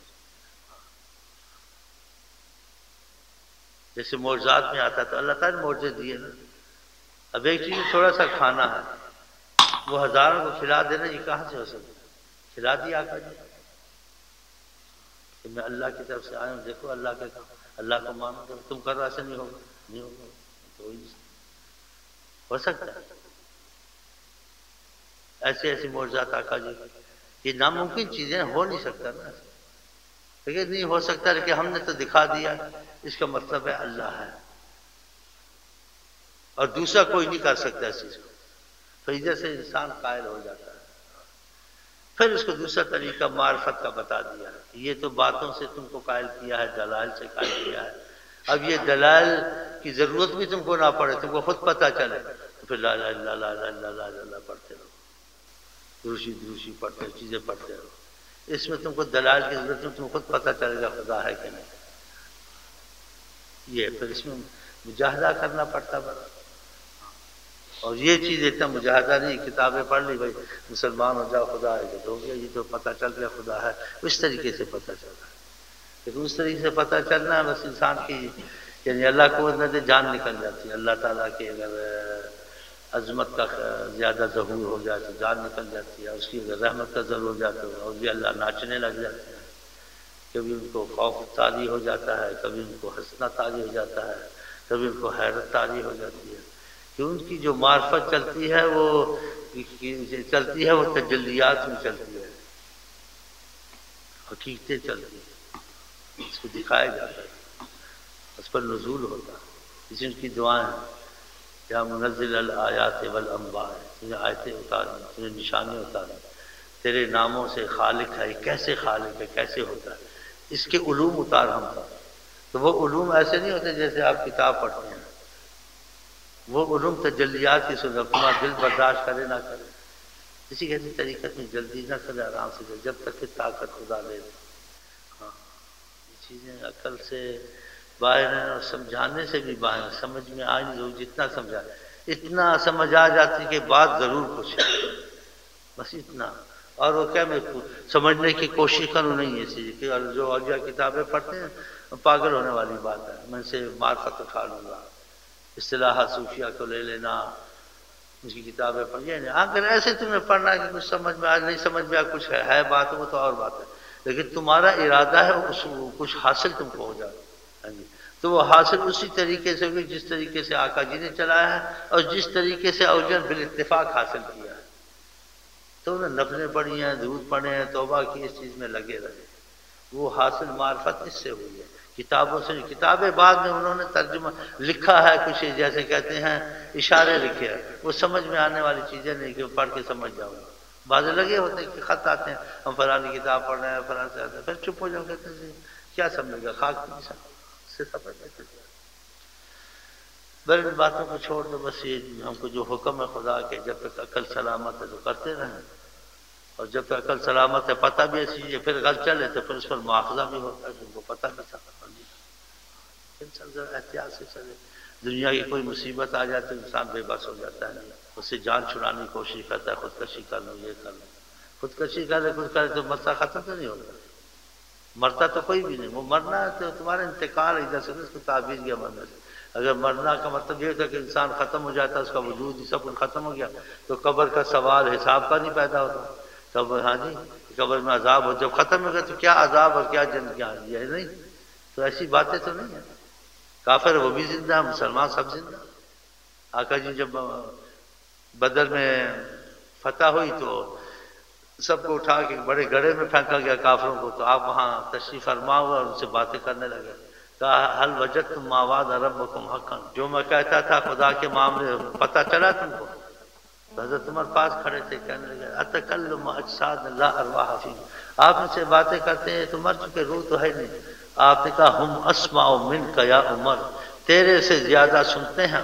جیسے معجزات میں آتا تو اللہ تعالیٰ نے معجزے دیے نا، اب ایک چیز تھوڑا سا کھانا ہے، وہ ہزاروں کو کھلا دینا، یہ کہاں سے ہو سکتا، کھلا دیا آقا جی، کہ میں اللہ کی طرف سے آیا ہوں، دیکھو اللہ کے کام، اللہ کو مانو، تم کرو ایسا نہیں ہوگا، نہیں ہوگا، تو ہو سکتا ہے، ایسے ایسی معجزات آقا جی، یہ ناممکن چیزیں ہو نہیں سکتا نا، لیکن نہیں ہو سکتا، لیکن ہم نے تو دکھا دیا، اس کا مطلب ہے اللہ ہے، اور دوسرا کوئی نہیں کر سکتا اس چیز کو، تو ادھر سے انسان قائل ہو جاتا ہے، پھر اس کو دوسرا طریقہ معرفت کا بتا دیا، یہ تو باتوں سے تم کو قائل کیا ہے، دلائل سے قائل کیا ہے، اب یہ دلائل کی ضرورت بھی تم کو نہ پڑے، تم کو خود پتہ چلے، تو پھر لا الہ الا اللہ، لا الہ الا اللہ پڑھتے رہو، دروشی پڑھتے رہو، چیزیں پڑھتے رہو، اس میں تم کو دلائل کی ضرورت نہیں، تم کو خود پتہ چلے گا خدا ہے کہ نہیں، یہ پھر اس میں مجاہدہ کرنا پڑتا بڑا، اور یہ چیز اتنا مجاہدہ نہیں، کتابیں پڑھ لی بھائی مسلمان ہو جاؤ خدا ہے، ہو گیا، یہ تو پتہ چل گیا خدا ہے، اس طریقے سے پتہ چل رہا ہے، لیکن اس طریقے سے پتہ چلنا ہے بس انسان کی، یعنی اللہ کو اندر جان نکل جاتی ہے، اللہ تعالیٰ کی اگر عظمت کا زیادہ ظہور ہو جائے تو جان نکل جاتی ہے، اس کی اگر رحمت کا ظہور ہو جاتا ہے اور بھی اللہ ناچنے لگ جاتے ہیں، کبھی ان کو خوف طاری ہو جاتا ہے، کبھی ان کو حسنہ طاری ہو جاتا ہے، کبھی ان کو حیرت طاری ہو جاتی ہے، کہ ان کی جو معرفت چلتی ہے وہ تجلیات میں چلتی ہے، حقیقتیں چلتی ہیں، اس کو دکھایا جاتا ہے، اس پر نزول ہوتا ہے، اس ان کی دعائیں ہیں، یا منزل الآیات والانباء، تجھے آیتیں اتاری، تجھے نشانیاں اتاری، تیرے ناموں سے خالق ہے، کیسے خالق ہے، کیسے ہوتا ہے، اس کے علوم اتار ہم پر۔ تو وہ علوم ایسے نہیں ہوتے جیسے آپ کتاب پڑھتے ہیں، وہ علوم تجلیات کی صورت، تمہارا دل برداشت کرے نہ کرے، اسی کے طریقے میں جلدی نہ کرے، آرام سے کرے، جب تک کہ طاقت خدا دے۔ ہاں، یہ چیزیں عقل سے باہر ہیں اور سمجھانے سے بھی باہر ہیں، سمجھ میں آ نہیں ضرور، جتنا سمجھا اتنا سمجھ آ جاتی کہ بات ضرور کچھ ہے، بس اتنا۔ اور وہ کیا میں سمجھنے کی کوشش کروں نہیں ہے، اسی کہ جو اولیاء کتابیں پڑھتے ہیں پاگل ہونے والی بات ہے، میں سے معرفت اٹھا لوں گا، اصطلاحات صوفیہ کو لے لینا، اس کی کتابیں پڑھی نہیں۔ اگر ایسے تمہیں پڑھنا ہے کہ کچھ سمجھ میں آ نہیں سمجھ میں آ کچھ ہے بات، وہ تو اور بات ہے، لیکن تمہارا ارادہ ہے کچھ حاصل تم کو ہو جائے، ہاں جی، تو وہ حاصل اسی طریقے سے ہوگی جس طریقے سے آقا جی نے چلایا ہے اور جس طریقے سے اولیاء بالاتفاق حاصل کیا ہے۔ تو انہوں نے نفلیں پڑھی ہیں، درود پڑھے ہیں، توبہ کی، اس چیز میں لگے رہے، وہ حاصل معرفت اس سے ہوئی ہے، کتابوں سے۔ کتابیں بعد میں انہوں نے ترجمہ لکھا ہے کچھ، جیسے کہتے ہیں اشارے لکھے ہیں، وہ سمجھ میں آنے والی چیزیں نہیں کہ پڑھ کے سمجھ جاؤ، بعض لگے ہوتے ہیں کہ خط آتے ہیں، ہم فلانی کتاب پڑھ رہے ہیں، فلاں سے آتے ہیں، پھر چپ ہو جاؤ، کہتے ہیں کیا سمجھے گا، خاک نہیں سمجھ سے سمجھ لیتے ہیں۔ بل ان باتوں کو چھوڑ دو، بس یہ ہم کو جو حکم ہے خدا کے، جب تک عقل سلامت ہے تو کرتے رہیں، اور جب تک عقل سلامت ہے پتہ بھی ایسی ہے، پھر غلط چلے تو پھر اس پر مواخذہ بھی ہوتا ہے، ان کو پتہ بھی تھا، انسان ذرا احتیاط سے چلے۔ دنیا کی کوئی مصیبت آ جائے تو انسان بے بس ہو جاتا ہے، اس سے جان چھڑانے کی کوشش کرتا ہے، خودکشی کر لو، یہ کر لو، خودکشی کر لے، کچھ کرے تو مسئلہ ختم تو نہیں ہوتا، مرتا تو کوئی بھی نہیں، وہ مرنا ہے تو تمہارا انتقال ہے، ادھر سے اس کو تعبیر کیا مرنے سے۔ اگر مرنا کا مطلب یہ ہوتا ہے کہ انسان ختم ہو جاتا ہے، اس کا وجود سب کچھ ختم ہو گیا، تو قبر کا سوال حساب کا نہیں پیدا ہوتا، قبر، ہاں جی، قبر میں عذاب ہو، جب ختم ہو گیا تو کیا عذاب اور کیا جنت، کیا یہ نہیں، تو ایسی باتیں تو نہیں ہیں۔ کافر وہ بھی زندہ ہے، مسلمان سب زندہ۔ آقا جی جب بدر میں فتح ہوئی تو سب کو اٹھا کے بڑے گڑھے میں پھینکا گیا کافروں کو، تو آپ وہاں تشریف فرما ہوئے اور ان سے باتیں کرنے لگے، کہا حل وجدتم ما وعد ربکم حقا، جو میں کہتا تھا خدا کے معاملے پتہ چلا تم کو؟ تو حضرت عمر پاس کھڑے تھے، کہنے لگے اتکلم اجساد لا ارواح فی، آپ ان سے باتیں کرتے ہیں تو مر چکے، روح تو ہے نہیں۔ آپ نے کہا ہم اسمع منک یا عمر، تیرے سے زیادہ سنتے ہیں۔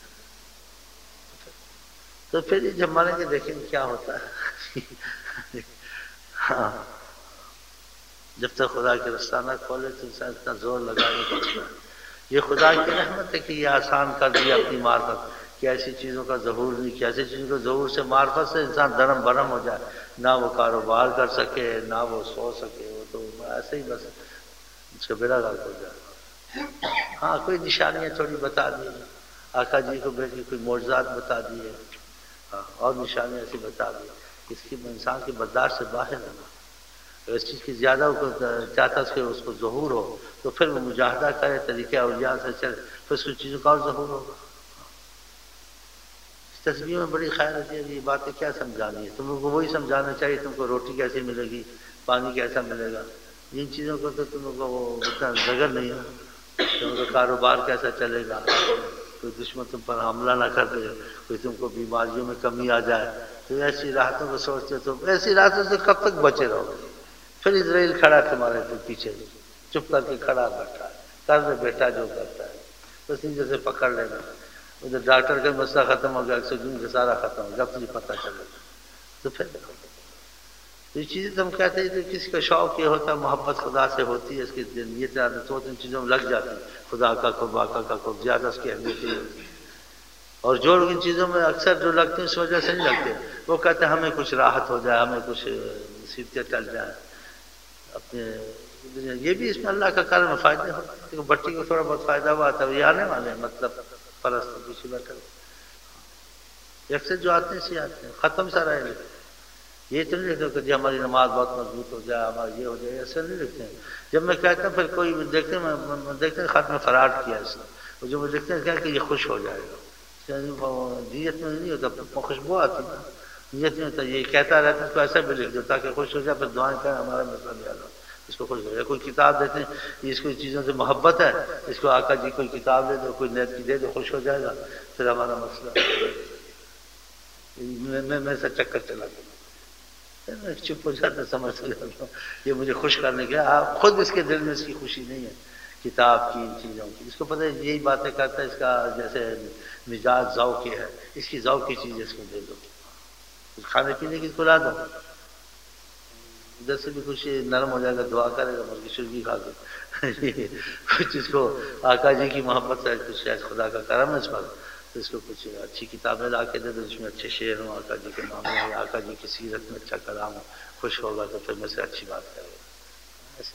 تو پھر یہ جب مریں گے دیکھیں کیا ہوتا ہے۔ ہاں، جب تک خدا کے رستہ نہ کھولے تو انسان اتنا زور لگا نہیں سکتا۔ یہ خدا کی رحمت ہے کہ یہ آسان کر دیا اپنی معرفت، کہ ایسی چیزوں کا ظہور نہیں کیا، ایسی چیزوں کا ظہور سے معرفت سے انسان درم برم ہو جائے، نہ وہ کاروبار کر سکے، نہ وہ سو سکے، وہ تو ایسے ہی بس اس کا بیڑا غرق ہو جائے۔ ہاں، کوئی نشانیاں تھوڑی بتا دی، آقا جی کو بیٹھ کے کوئی معجزات بتا دیے، ہاں، اور نشانیاں ایسی بتا دی، اس کی انسان کی برداشت سے باہر ہے۔ اگر اس چیز کی زیادہ چاہتا ہے کہ اس کو ظہور ہو تو پھر وہ مجاہدہ کرے، طریقے اولیاء سے چلے، پھر اس کی چیزوں کا اور ظہور ہوگا۔ اس تصویر میں بڑی خیر ہوتی ہے، یہ باتیں کیا سمجھانی ہے، تم لوگوں کو وہی سمجھانا چاہیے، تم کو روٹی کیسے ملے گی، پانی کیسا ملے گا، ان چیزوں کو تو تم لوگوں کو اتنا زگر نہیں ہے، تم کا کاروبار کیسا چلے گا، کوئی دشمن تم پر حملہ نہ کر دے، کوئی تم کو بیماریوں میں کمی آ جائے، تو ایسی راحتوں کو سوچتے ہو، تو ایسی راحتوں سے کب تک بچے رہو گے؟ پھر اسرائیل کھڑا تمہارے پیچھے، چپ کر کے کھڑا بیٹھا ہے، کر دے بیٹا جو کرتا ہے، بس ان جیسے پکڑ لینا، ادھر ڈاکٹر کا مسئلہ ختم ہو گیا، آکسیجن کا سارا ختم ہو گیا، اب تجھے پتہ چلے گا، تو پھر یہ چیزیں تم کہتے ہیں کہ کسی کا شوق یہ ہوتا ہے، محبت خدا سے ہوتی ہے، اس کی نیت عادت ہوتی ہے، ان چیزوں میں لگ جاتی ہے، خدا کا قرب، آقا کا قرب، زیادہ اس کی اہمیت نہیں ہوتی، اور جو لوگ ان چیزوں میں اکثر جو لگتے ہیں اس وجہ سے نہیں لگتے، وہ کہتے ہیں ہمیں کچھ راحت ہو جائے، ہمیں کچھ مصیبتیں ٹل جائیں اپنے، یہ بھی اس میں اللہ کا کرم فائدے ہوتے ہیں، کیونکہ بچی کو تھوڑا بہت فائدہ ہوا تھا، یہ آنے والے ہیں، مطلب پرست پیچھے بیٹھے، اکثر جو آتے ہیں اسی آتے ہیں، ختم سا رہے گا، یہ تو نہیں لکھتے کہ جی ہماری نماز بہت مضبوط ہو جائے، ہمارا یہ ہو جائے، ایسا نہیں لکھتے ہیں۔ جب میں کہتا ہوں پھر کوئی دیکھتے ہیں خط میں فراڈ کیا اس نے، اور جو وہ دیکھتے ہیں کہ یہ خوش ہو جائے گا، نیت میں نہیں ہوتا، خوشبو آتی نا، نیت نہیں ہوتا، یہ کہتا رہتا ہے اس کو ایسا بھی لکھ دو تاکہ خوش ہو جائے، پھر دعائیں کریں ہمارا مسئلہ بھی حل ہو، اس کو خوش ہو جائے۔ کوئی کتاب دیتے ہیں، اس کو چیزوں سے محبت ہے، اس کو آقا جی کوئی کتاب دے دو، کوئی نیت کی دے دو، خوش ہو جائے گا، پھر ہمارا مسئلہ میں سے چکر چلا گیا، میں چپ ہو جاتا، سمجھ جاتا ہوں یہ مجھے خوش کرنے کے، آپ خود اس کے دل میں اس کی خوشی نہیں ہے کتاب کی، ان چیزوں کی، اس کو پتہ ہے یہی باتیں کرتا ہے، اس کا جیسے مزاج ذوق ہے، اس کی ذوق کی چیز اس کو دے دو، کچھ کھانے پینے کی کھلا دو، ادھر سے بھی کچھ نرم ہو جائے گا، دعا کرے گا، مرغی شرگی کھا کے کچھ اس کو آقا جی کی محبت سے کچھ شاید خدا کا کرم ہے اس پر، تو اس کو کچھ اچھی کتابیں لا کے دے دو جس میں اچھے شعر ہوں، آقا جی کے معاملے میں، آقا جی کی سیرت میں اچھا کلام ہو، خوش ہوگا تو پھر میں سے اچھی بات کرے گا۔ ایسے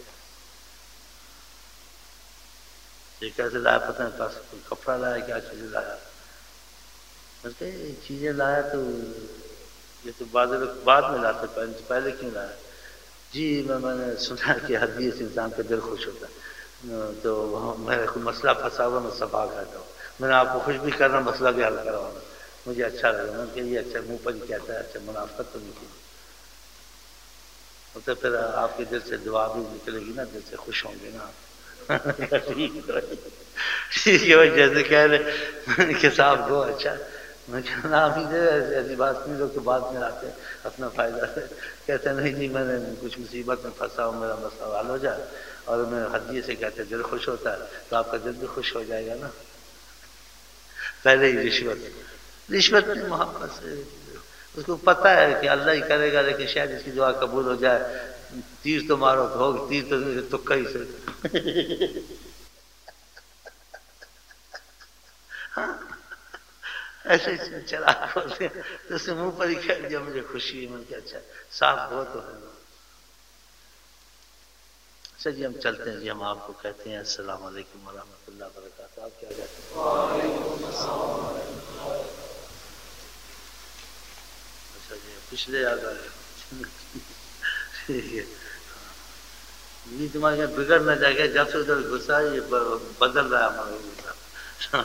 یہ کیسے لایا پتہ نہیں، پاس کوئی کپڑا لایا، کیا چیزیں لایا، بلکہ چیزیں لایا تو یہ تو بعد میں لاتے، پہلے کیوں لایا؟ جی میں نے سنا کہ حدیث انسان کا دل خوش ہوتا ہے، تو میرا کوئی مسئلہ پھنسا ہوا، میں صفا کرتا ہوں، میں نے آپ کو خوش بھی کرنا، مسئلہ بھی حل کروانا، مجھے اچھا لگا، میں کہ یہ اچھا منہ پر ہی کہتا ہے، اچھا منافقت تو نہیں کی، تو پھر آپ کے دل سے دعا بھی نکلے گی نا، دل سے خوش ہوں گے نا۔ ٹھیک ہے بھائی، جیسے کہہ رہے کہ صاحب دو، اچھا میں کہنا آپ ہی دے، ایسی بات نہیں، لوگ تو بعد میں آتے ہیں اپنا فائدہ ہے، کہتے ہیں نہیں جی میں نے کچھ مصیبت میں پھنسا ہوں، میرا مسئلہ حل ہو جائے، اور میں حدیث سے کہتے ہیں دل خوش ہوتا ہے، تو آپ کا دل بھی خوش ہو جائے گا نا۔ پہلے ہی رشوت کی محبت سے، اس کو پتہ ہے کہ اللہ ہی کرے گا، لیکن شاید اس کی دعا قبول ہو جائے، تیر تو مارو تو ہوگی، تیر تو تکا ہی سے ایسے چلا بولتے ہیں، تو اس نے منہ پر ہی کہہ دیا مجھے خوشی ہے، میں نے کہا اچھا صاف بہت ہو ہے۔ اچھا جی ہم چلتے ہیں جی، ہم آپ کو کہتے ہیں السلام علیکم ورحمۃ اللہ وبرکاتہ، آپ کیا کہتے ہیں؟ اچھا جی پچھلے یاد آ گئے، ٹھیک ہے، یہ تمہارے یہاں بگڑ نہ جائے گا، جب سے ادھر گھسا یہ بدل رہا ہے ہمارا غصہ۔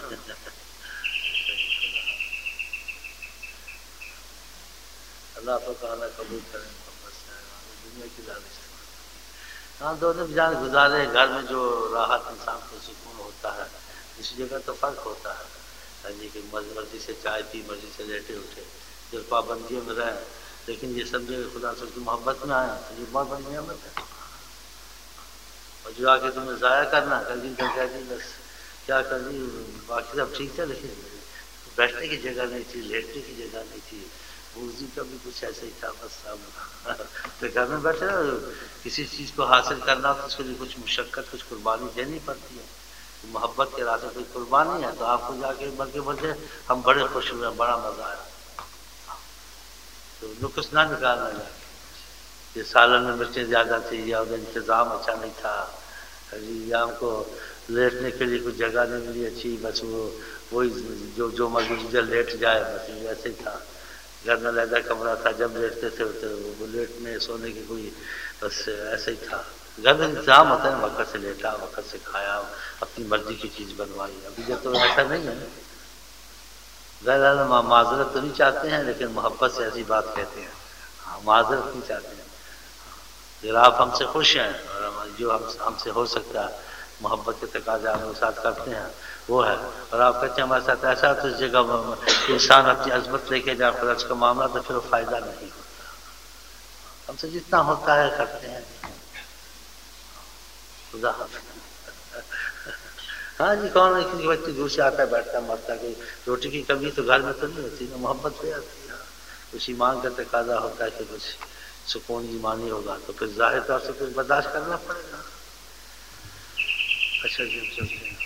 اللہ آپ کا کہنا قبول کریں، محمد سے دنیا کی لالچ سے، ہاں دونوں جان گزارے، گھر میں جو راحت انسان کو سکون ہوتا ہے، اسی جگہ تو فرق ہوتا ہے، ہاں جی کہ مرضی سے چائے پی، مرضی سے لیٹے اٹھے، جو پابندیوں میں رہیں، لیکن یہ سمجھے خدا سے کی محبت میں آئے تو یہ بہت بڑی نعمت ہے، اور جو آ کے تمہیں ضائع کرنا، کل دن کہہ دی بس کیا کر دی، باقی سب ٹھیک تھا لیکن بیٹھنے کی جگہ نہیں تھی، لیٹنے کی جگہ نہیں تھی، وضو کا بھی کچھ ایسا ہی تھا، بس سب تو گھر میں بیٹھے کسی چیز کو حاصل کرنا تو اس کے لیے کچھ مشقت، کچھ قربانی دینی پڑتی ہے، محبت کے راستے کوئی قربانی ہے تو آپ کو جا کے بلکہ بولتے ہم بڑے خوش ہوئے، بڑا مزہ آیا، تو نقص نہ نکالنا جائے، یہ سالن میں مرچیں زیادہ تھی، یا انتظام اچھا نہیں تھا، یا ہم کو لیٹنے کے لیے کوئی جگہ نہیں ملی اچھی، بس وہی جو مرضی جب لیٹ جائے بس ویسے ہی تھا، گھر میں علیحدہ کمرہ تھا، جب لیٹتے تھے تو وہ لیٹنے سونے کی کوئی بس ایسا ہی تھا، گھر میں انتظام ہوتا ہے، وقت سے لیٹا، وقت سے کھایا، اپنی مرضی کی چیز بنوائی، ابھی جب تو ایسا نہیں ہے، غیر معذرت تو نہیں چاہتے ہیں لیکن محبت سے ایسی بات کہتے ہیں، ہاں معذرت نہیں چاہتے ہیں، اگر آپ ہم سے خوش ہیں اور جو ہم سے ہو سکتا ہے محبت کے تقاضے ہمارے ساتھ کرتے ہیں وہ ہے، اور آپ کہتے ہیں ہمارے ساتھ ایسا، تو اس جگہ انسان اپنی عظمت لے کے جا خرچ کا معاملہ تو پھر وہ فائدہ نہیں ہوتا، ہم سے جتنا ہوتا ہے کرتے ہیں، خدا حافظ۔ ہاں جی کون ہے کسی بچے دور سے آتا ہے، بیٹھتا ہے، مرتا ہے، کوئی روٹی کی کمی تو گھر میں تو نہیں ہوتی نا، محبت پہ آتی ہے، کچھ ایمان کا تقاضا ہوتا ہے کہ کچھ سکون ایمانی ہوگا تو پھر ظاہر طور سے کچھ برداشت کرنا پڑے گا۔ اچھا جی چلتے ہیں۔